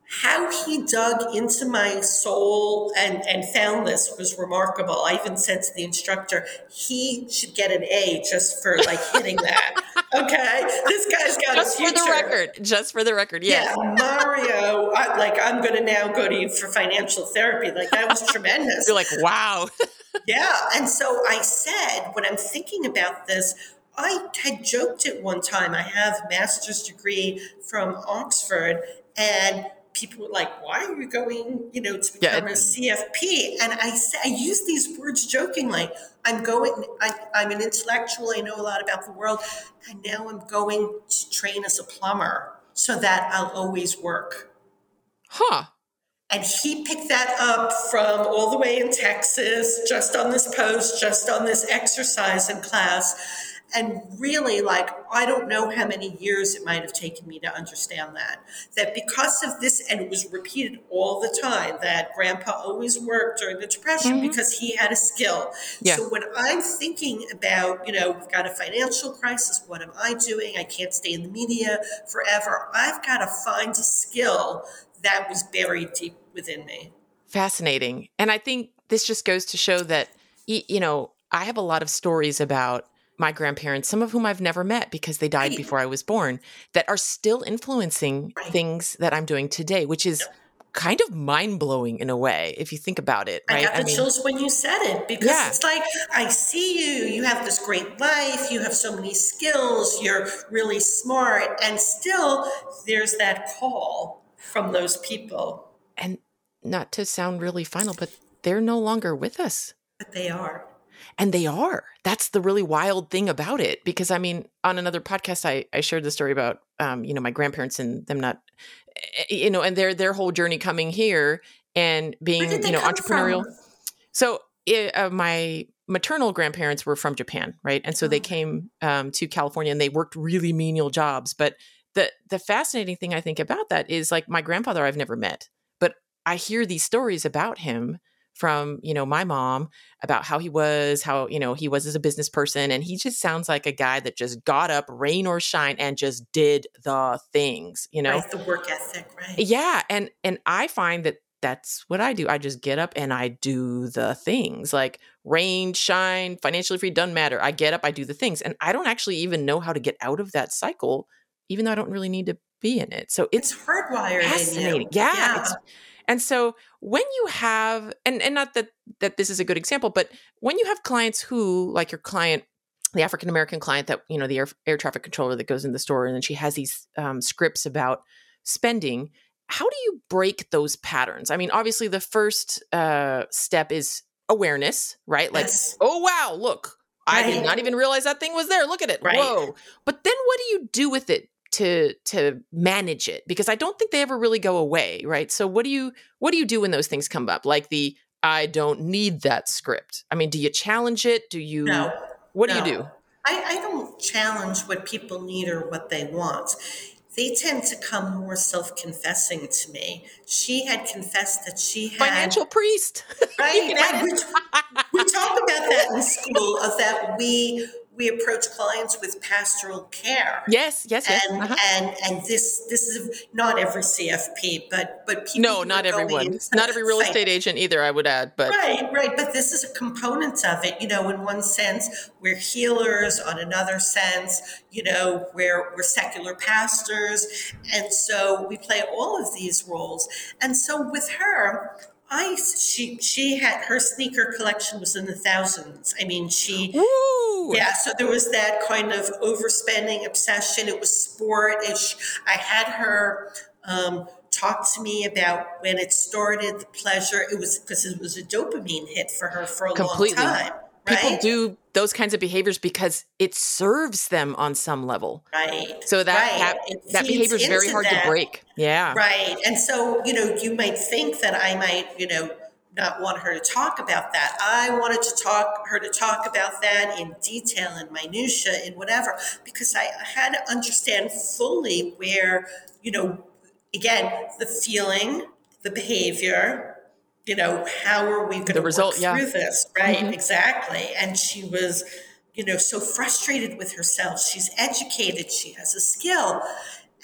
how he dug into my soul and, and found this was remarkable. I even said to the instructor, he should get an A just for like hitting that. Okay, this guy's got just a future. for the record. Just for the record, yes. Yeah, Mario. I, like I'm going to now go to you for financial therapy. Like that was tremendous. You're like, wow. Yeah, and so I said, when I'm thinking about this, I had joked at one time. I have a master's degree from Oxford, and people were like, "Why are you going, you know, to become yeah, a C F P?" And I say, I use these words jokingly. I'm going. I, I'm an intellectual. I know a lot about the world, and now I'm going to train as a plumber so that I'll always work. Huh. And he picked that up from all the way in Texas, just on this post, just on this exercise in class. And really, like, I don't know how many years it might have taken me to understand that. That because of this, and it was repeated all the time, that grandpa always worked during the Depression mm-hmm. because he had a skill. Yeah. So when I'm thinking about, you know, we've got a financial crisis, what am I doing? I can't stay in the media forever. I've got to find a skill that was buried deep within me. Fascinating. And I think this just goes to show that, you know, I have a lot of stories about my grandparents, some of whom I've never met because they died right. before I was born, that are still influencing right. things that I'm doing today, which is yep. kind of mind-blowing in a way, if you think about it. Right? I got the I mean, chills when you said it, because yeah. it's like, I see you, you have this great life, you have so many skills, you're really smart, and still there's that call from those people. And not to sound really final, but they're no longer with us. But they are. And they are. That's the really wild thing about it. Because, I mean, on another podcast, I, I shared the story about, um, you know, my grandparents and them not, you know, and their their whole journey coming here and being, you know, entrepreneurial. From? So it, uh, my maternal grandparents were from Japan, right? And so oh. they came um, to California and they worked really menial jobs. But the the fascinating thing I think about that is, like, my grandfather I've never met, but I hear these stories about him from, you know, my mom about how he was, how, you know, he was as a business person. And he just sounds like a guy that just got up, rain or shine, and just did the things, you know? Right, the work ethic, right? Yeah. And, and I find that that's what I do. I just get up and I do the things, like rain, shine, financially free, doesn't matter. I get up, I do the things. And I don't actually even know how to get out of that cycle, even though I don't really need to be in it. So it's, it's hardwired fascinating. in you. Yeah. yeah. It's, And so when you have, and, and not that, that this is a good example, but when you have clients who, like your client, the African-American client that, you know, the air, air traffic controller that goes in the store, and then she has these um, scripts about spending, how do you break those patterns? I mean, obviously the first uh, step is awareness, right? Like, yes. oh, wow, look, right. I did not even realize that thing was there. Look at it. Right. Whoa. But then what do you do with it to to manage it? Because I don't think they ever really go away, right? So what do you what do you do when those things come up? Like the, I don't need that script. I mean, do you challenge it? Do you, no, what no. do you do? I, I don't challenge what people need or what they want. They tend to come more self-confessing to me. She had confessed that she had... Financial priest. Right? And we, we talk about that in school, of that we... we approach clients with pastoral care. Yes, yes, yes. And uh-huh. and and this this is not every C F P, but but people. No, not everyone. Not every real estate agent either, I would add. But right, right. But this is a component of it. You know, in one sense, we're healers. On another sense, you know, we're we're secular pastors, and so we play all of these roles. And so with her, I she she had her sneaker collection was in the thousands. I mean, she Ooh. yeah. So there was that kind of overspending obsession. It was sport-ish. I had her um, talk to me about when it started, the pleasure. It was because it was a dopamine hit for her for a Completely. long time. Right? People do those kinds of behaviors because it serves them on some level. Right. So that right. that, that behavior is very hard that. to break. Yeah. Right. And so, you know, you might think that I might, you know, not want her to talk about that. I wanted to talk her to talk about that in detail, in minutia, in whatever, because I had to understand fully where, you know, again, the feeling, the behavior, you know, how are we going to result, work yeah. through this? Right, mm-hmm. exactly. And she was, you know, so frustrated with herself. She's educated. She has a skill.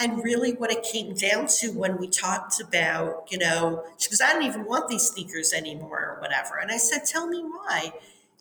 And really what it came down to when we talked about, you know, she goes, I don't even want these sneakers anymore or whatever. And I said, tell me why.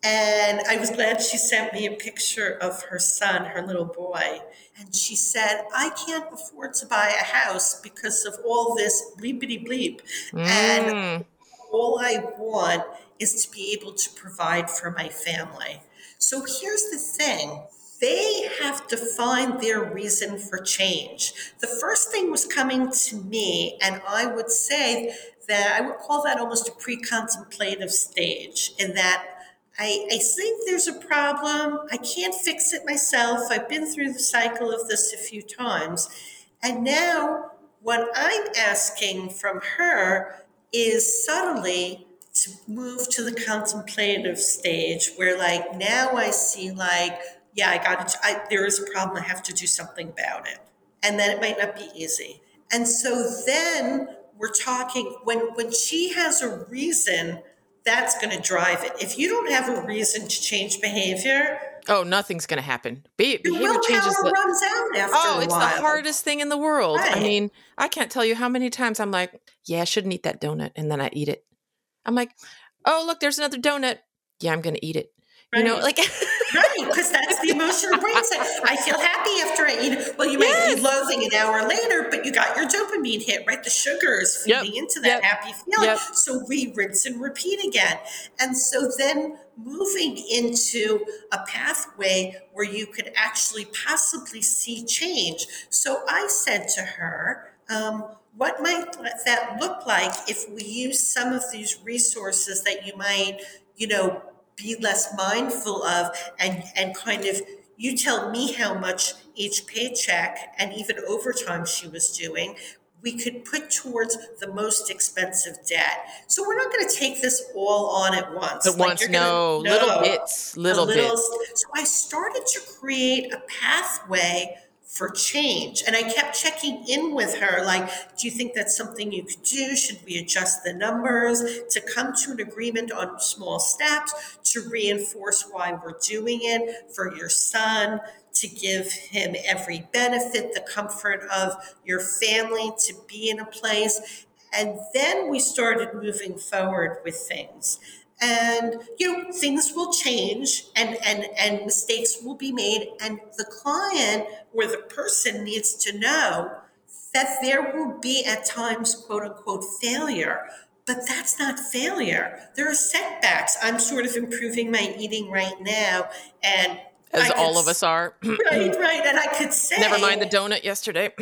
And I was glad she sent me a picture of her son, her little boy. And she said, I can't afford to buy a house because of all this bleepity bleep. Mm. And all I want is to be able to provide for my family. So here's the thing. They have to find their reason for change. The first thing was coming to me, and I would say that I would call that almost a pre-contemplative stage, in that I, I think there's a problem. I can't fix it myself. I've been through the cycle of this a few times. And now what I'm asking from her is subtly to move to the contemplative stage where, like, now I see, like, yeah, I got to, I, there is a problem. I have to do something about it. And then it might not be easy. And so then we're talking, when, when she has a reason, that's going to drive it. If you don't have a reason to change behavior, oh, nothing's going to happen. Be- your behavior changes. Willpower runs out after oh, a it's while. the hardest thing in the world. Right. I mean, I can't tell you how many times I'm like, yeah, I shouldn't eat that donut. And then I eat it. I'm like, oh, look, there's another donut. Yeah, I'm going to eat it. Right. You know, like. Right, because that's the emotional brain set. I feel happy after I eat it. Well, you yes. might be loathing an hour later, but you got your dopamine hit, right? The sugar is feeding yep. into that yep. happy feeling. Yep. So we rinse and repeat again. And so then moving into a pathway where you could actually possibly see change. So I said to her, um, what might that look like if we use some of these resources that you might, you know, be less mindful of, and, and kind of, you tell me how much each paycheck and even overtime she was doing, we could put towards the most expensive debt. So we're not going to take this all on at once. At like once, no, gonna, no, little bits, little, little bits. So I started to create a pathway for change. And I kept checking in with her, like, do you think that's something you could do? Should we adjust the numbers to come to an agreement on small steps to reinforce why we're doing it for your son, to give him every benefit, the comfort of your family, to be in a place. And then we started moving forward with things. And, you know, things will change and, and, and mistakes will be made. And the client or the person needs to know that there will be at times, quote unquote, failure. But that's not failure. There are setbacks. I'm sort of improving my eating right now. And as all of us are. Right, right. And I could say. Never mind the donut yesterday.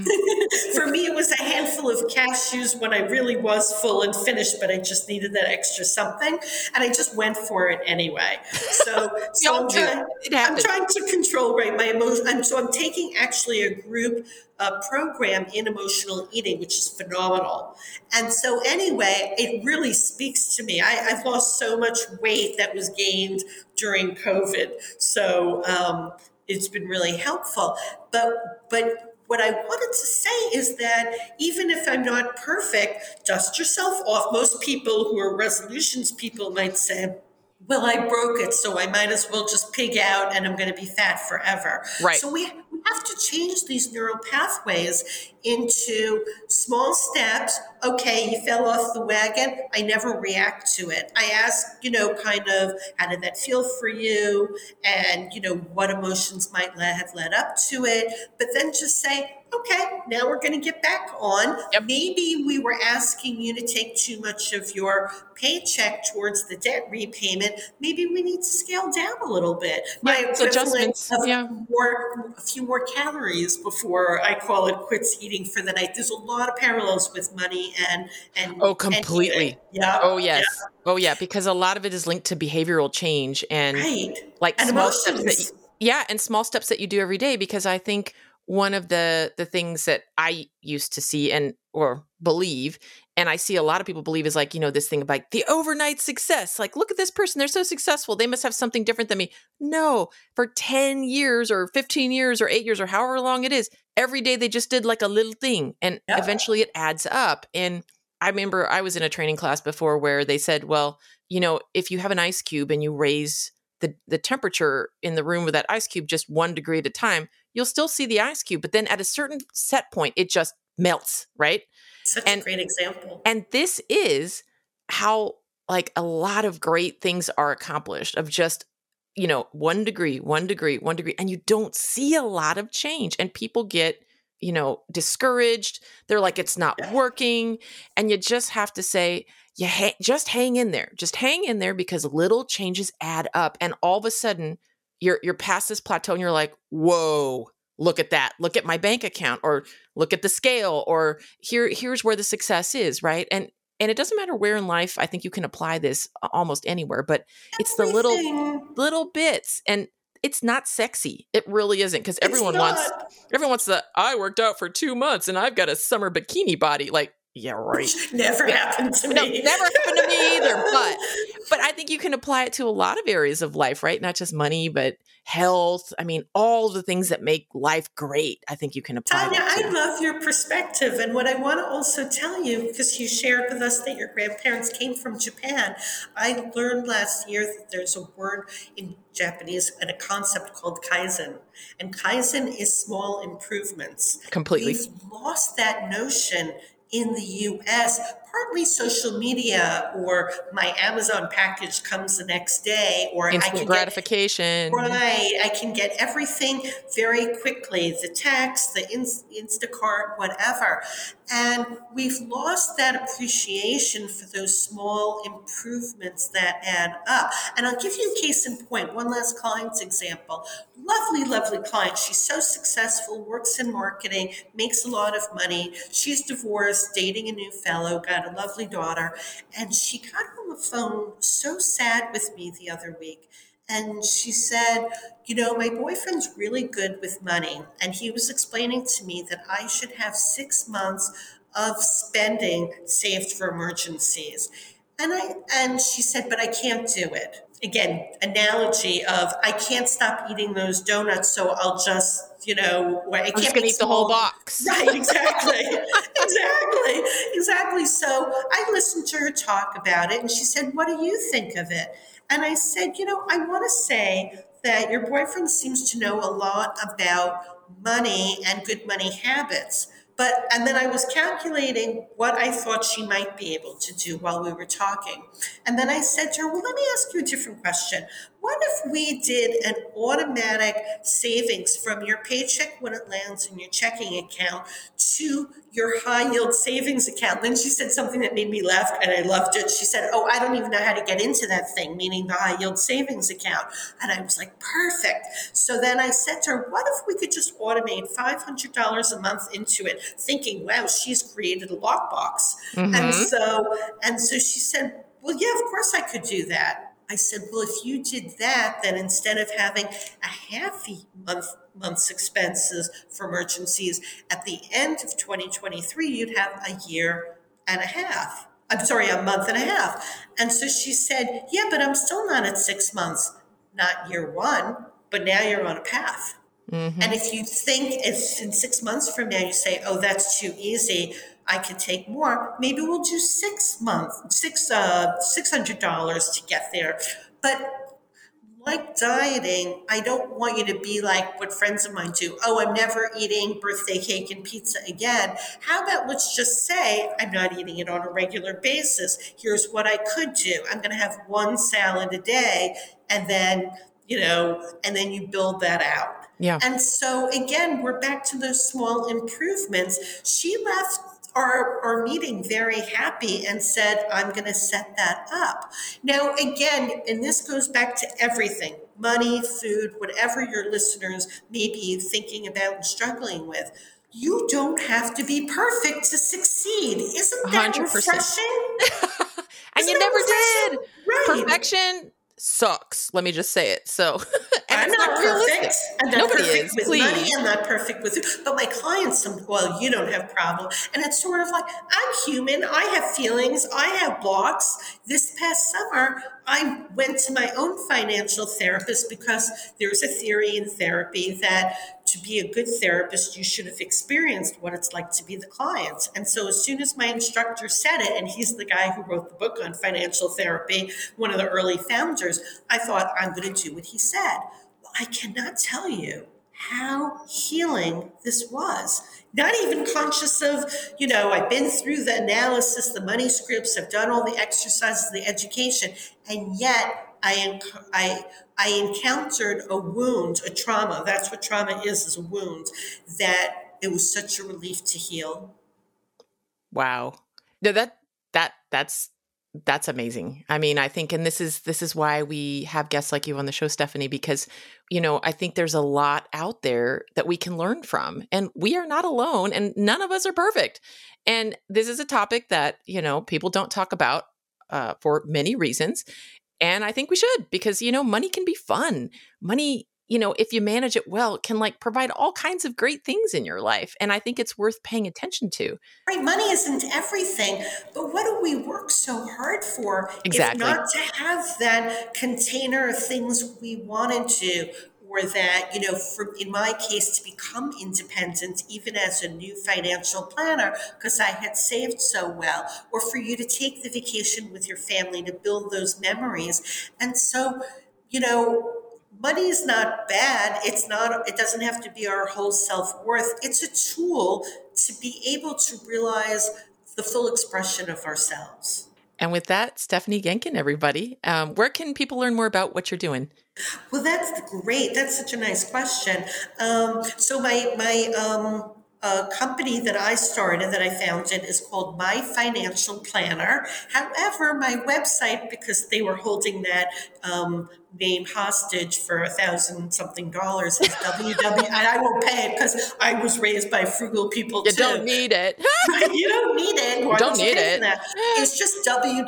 For me, it was a handful of cashews when I really was full and finished, but I just needed that extra something. And I just went for it anyway. So, so I'm, trying, I'm trying to control, right, my emotion. So I'm taking actually a group uh, program in emotional eating, which is phenomenal. And so anyway, it really speaks to me. I, I've lost so much weight that was gained during COVID. So um, it's been really helpful. But, but what I wanted to say is that even if I'm not perfect, dust yourself off. Most people who are resolutions people might say, well, I broke it, so I might as well just pig out and I'm going to be fat forever. Right. So we, we have to change these neural pathways into small steps. Okay, you fell off the wagon. I never react to it. I ask, you know, kind of, how did that feel for you? And, you know, what emotions might have led up to it? But then just say, okay, now we're going to get back on. Yep. Maybe we were asking you to take too much of your paycheck towards the debt repayment. Maybe we need to scale down a little bit. My yeah, adjustments. Of yeah. more, a few more calories before I call it quits eating for the night. There's a lot of parallels with money and and oh, completely. And yeah. Oh yes. Yeah. Oh yeah, because a lot of it is linked to behavioral change and right. like and small emotions. steps that you, yeah, and small steps that you do every day. Because I think one of the the things that I used to see and or believe, and I see a lot of people believe, is like, you know, this thing about the overnight success. Like, look at this person. They're so successful. They must have something different than me. No, for ten years or fifteen years or eight years or however long it is, every day they just did like a little thing. And yeah. eventually it adds up. And I remember I was in a training class before where they said, well, you know, if you have an ice cube and you raise the, the temperature in the room with that ice cube just one degree at a time, you'll still see the ice cube, but then at a certain set point, it just melts, right? Such and, a great example. And this is how like a lot of great things are accomplished of just, you know, one degree, one degree, one degree, and you don't see a lot of change, and people get, you know, discouraged. They're like, it's not yeah. working. And you just have to say, you ha- just hang in there, just hang in there, because little changes add up. And all of a sudden you're, you're past this plateau and you're like, whoa, look at that. Look at my bank account, or look at the scale, or here, here's where the success is. Right. And, and it doesn't matter where in life, I think you can apply this almost anywhere, but it's the little, little bits. And it's not sexy. It really isn't. Cause everyone wants, everyone wants the, I worked out for two months and I've got a summer bikini body. Like, yeah, right. Never happened to me. No, never happened to me either. But, but I think you can apply it to a lot of areas of life, right? Not just money, but health. I mean, all the things that make life great. I think you can apply. Tanya, that to. I love your perspective. And what I want to also tell you, because you shared with us that your grandparents came from Japan, I learned last year that there's a word in Japanese and a concept called kaizen. And kaizen is small improvements. Completely. We've lost that notion in the U S, partly social media, or my Amazon package comes the next day, or instant I can gratification. Get, right, I can get everything very quickly, the text, the Instacart, whatever. And we've lost that appreciation for those small improvements that add up. And I'll give you a case in point, one last client's example. Lovely, lovely client. She's so successful, works in marketing, makes a lot of money. She's divorced, dating a new fellow, got a lovely daughter. And she got on the phone so sad with me the other week. And she said, you know, my boyfriend's really good with money. And he was explaining to me that I should have six months of spending saved for emergencies. And I and she said, but I can't do it. Again, analogy of I can't stop eating those donuts, so I'll just, you know, I I'm can't just gonna eat small. the whole box. Right, exactly. exactly. Exactly. So I listened to her talk about it, and she said, what do you think of it? And I said, you know, I want to say that your boyfriend seems to know a lot about money and good money habits. But, and then I was calculating what I thought she might be able to do while we were talking. And then I said to her, well, let me ask you a different question. What if we did an automatic savings from your paycheck when it lands in your checking account to your high yield savings account? Then she said something that made me laugh, and I loved it. She said, oh, I don't even know how to get into that thing, meaning the high yield savings account. And I was like, perfect. So then I said to her, what if we could just automate five hundred dollars a month into it, thinking, wow, she's created a lockbox. Mm-hmm. And so, and so she said, well, yeah, of course I could do that. I said, well, if you did that, then instead of having a half month month's expenses for emergencies, at the end of twenty twenty-three, you'd have a year and a half. I'm sorry, a month and a half. And so she said, yeah, but I'm still not at six months, not year one, but now you're on a path. Mm-hmm. And if you think if in six months from now you say, oh, that's too easy, I could take more, maybe we'll do six months, six uh, six hundred dollars to get there. But like dieting, I don't want you to be like what friends of mine do. Oh, I'm never eating birthday cake and pizza again. How about let's just say I'm not eating it on a regular basis. Here's what I could do. I'm going to have one salad a day, and then, you know, and then you build that out. Yeah. And so again, we're back to those small improvements. She left Our, our meeting very happy and said, I'm going to set that up. Now, again, and this goes back to everything, money, food, whatever your listeners may be thinking about and struggling with. You don't have to be perfect to succeed. Isn't that one hundred percent refreshing? And Isn't you never did. Right. Perfection sucks. Let me just say it. So and I'm it's not, not perfect. realistic. I'm not Nobody perfect is, with please. money. I'm not perfect with it. But my clients, well, you don't have problem. And it's sort of like, I'm human. I have feelings. I have blocks. This past summer, I went to my own financial therapist because there's a theory in therapy that to be a good therapist, you should have experienced what it's like to be the client. And so as soon as my instructor said it, and he's the guy who wrote the book on financial therapy, one of the early founders, I thought, I'm going to do what he said. Well, I cannot tell you how healing this was. Not even conscious of, you know, I've been through the analysis, the money scripts, I've done all the exercises, the education, and yet I, I, I encountered a wound, a trauma. That's what trauma is, is a wound, that it was such a relief to heal. Wow. No, that, that, that's, That's amazing. I mean, I think, and this is, this is why we have guests like you on the show, Stephanie, because, you know, I think there's a lot out there that we can learn from, and we are not alone, and none of us are perfect. And this is a topic that, you know, people don't talk about uh, for many reasons. And I think we should, because, you know, money can be fun. Money, you know, if you manage it well, can like provide all kinds of great things in your life. And I think it's worth paying attention to. Right. Money isn't everything, but what do we work so hard for? Exactly. If not to have that container of things we wanted to, or that, you know, for, in my case, to become independent, even as a new financial planner, because I had saved so well, or for you to take the vacation with your family to build those memories. And so, you know, money is not bad. It's not, it doesn't have to be our whole self-worth. It's a tool to be able to realize the full expression of ourselves. And with that, Stephanie Genkin, everybody, um, where can people learn more about what you're doing? Well, that's great. That's such a nice question. Um, so my, my, um, A company that I started, that I founded, is called My Financial Planner. However, my website, because they were holding that um, name hostage for a thousand something dollars, is www. And I won't pay it because I was raised by frugal people you too. You don't need it. You don't need it. You don't need it. That? It's just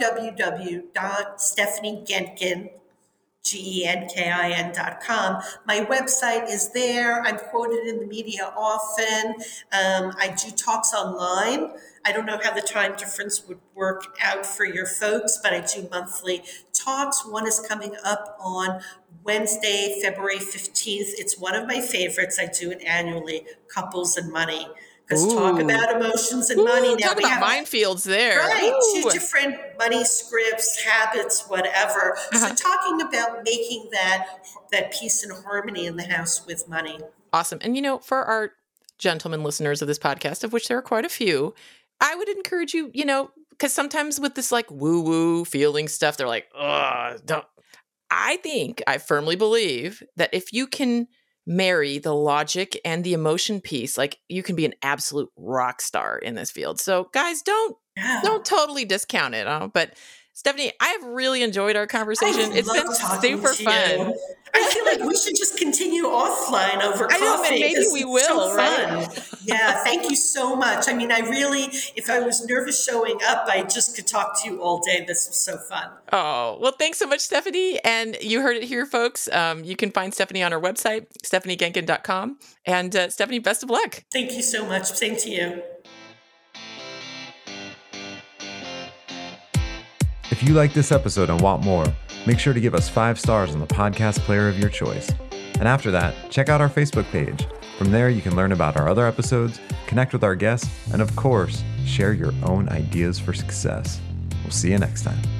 www dot stephanie genkin. G E N K I N dot com. My website is there. I'm quoted in the media often. Um, I do talks online. I don't know how the time difference would work out for your folks, but I do monthly talks. One is coming up on Wednesday, February fifteenth. It's one of my favorites. I do it annually, Couples and Money. Because talk about emotions and Ooh, money. Now talk we about have minefields there. Right, Ooh. two different money scripts, habits, whatever. Uh-huh. So talking about making that that peace and harmony in the house with money. Awesome. And you know, for our gentlemen listeners of this podcast, of which there are quite a few, I would encourage you, you know, because sometimes with this like woo-woo feeling stuff, they're like, ugh, don't. I think, I firmly believe that if you can marry the logic and the emotion piece, like you can be an absolute rock star in this field. So guys, don't yeah. don't totally discount it. Huh? But Stephanie, I have really enjoyed our conversation. It's been super fun. You. I feel like we should just continue offline over coffee. I know, and maybe we will, so right? Yeah, thank you so much. I mean, I really, if I was nervous showing up, I just could talk to you all day. This was so fun. Oh, well, thanks so much, Stephanie. And you heard it here, folks. Um, you can find Stephanie on her website, stephanie genkin dot com. And uh, Stephanie, best of luck. Thank you so much. Same to you. If you like this episode and want more, make sure to give us five stars on the podcast player of your choice. And after that, check out our Facebook page. From there, you can learn about our other episodes, connect with our guests, and of course, share your own ideas for success. We'll see you next time.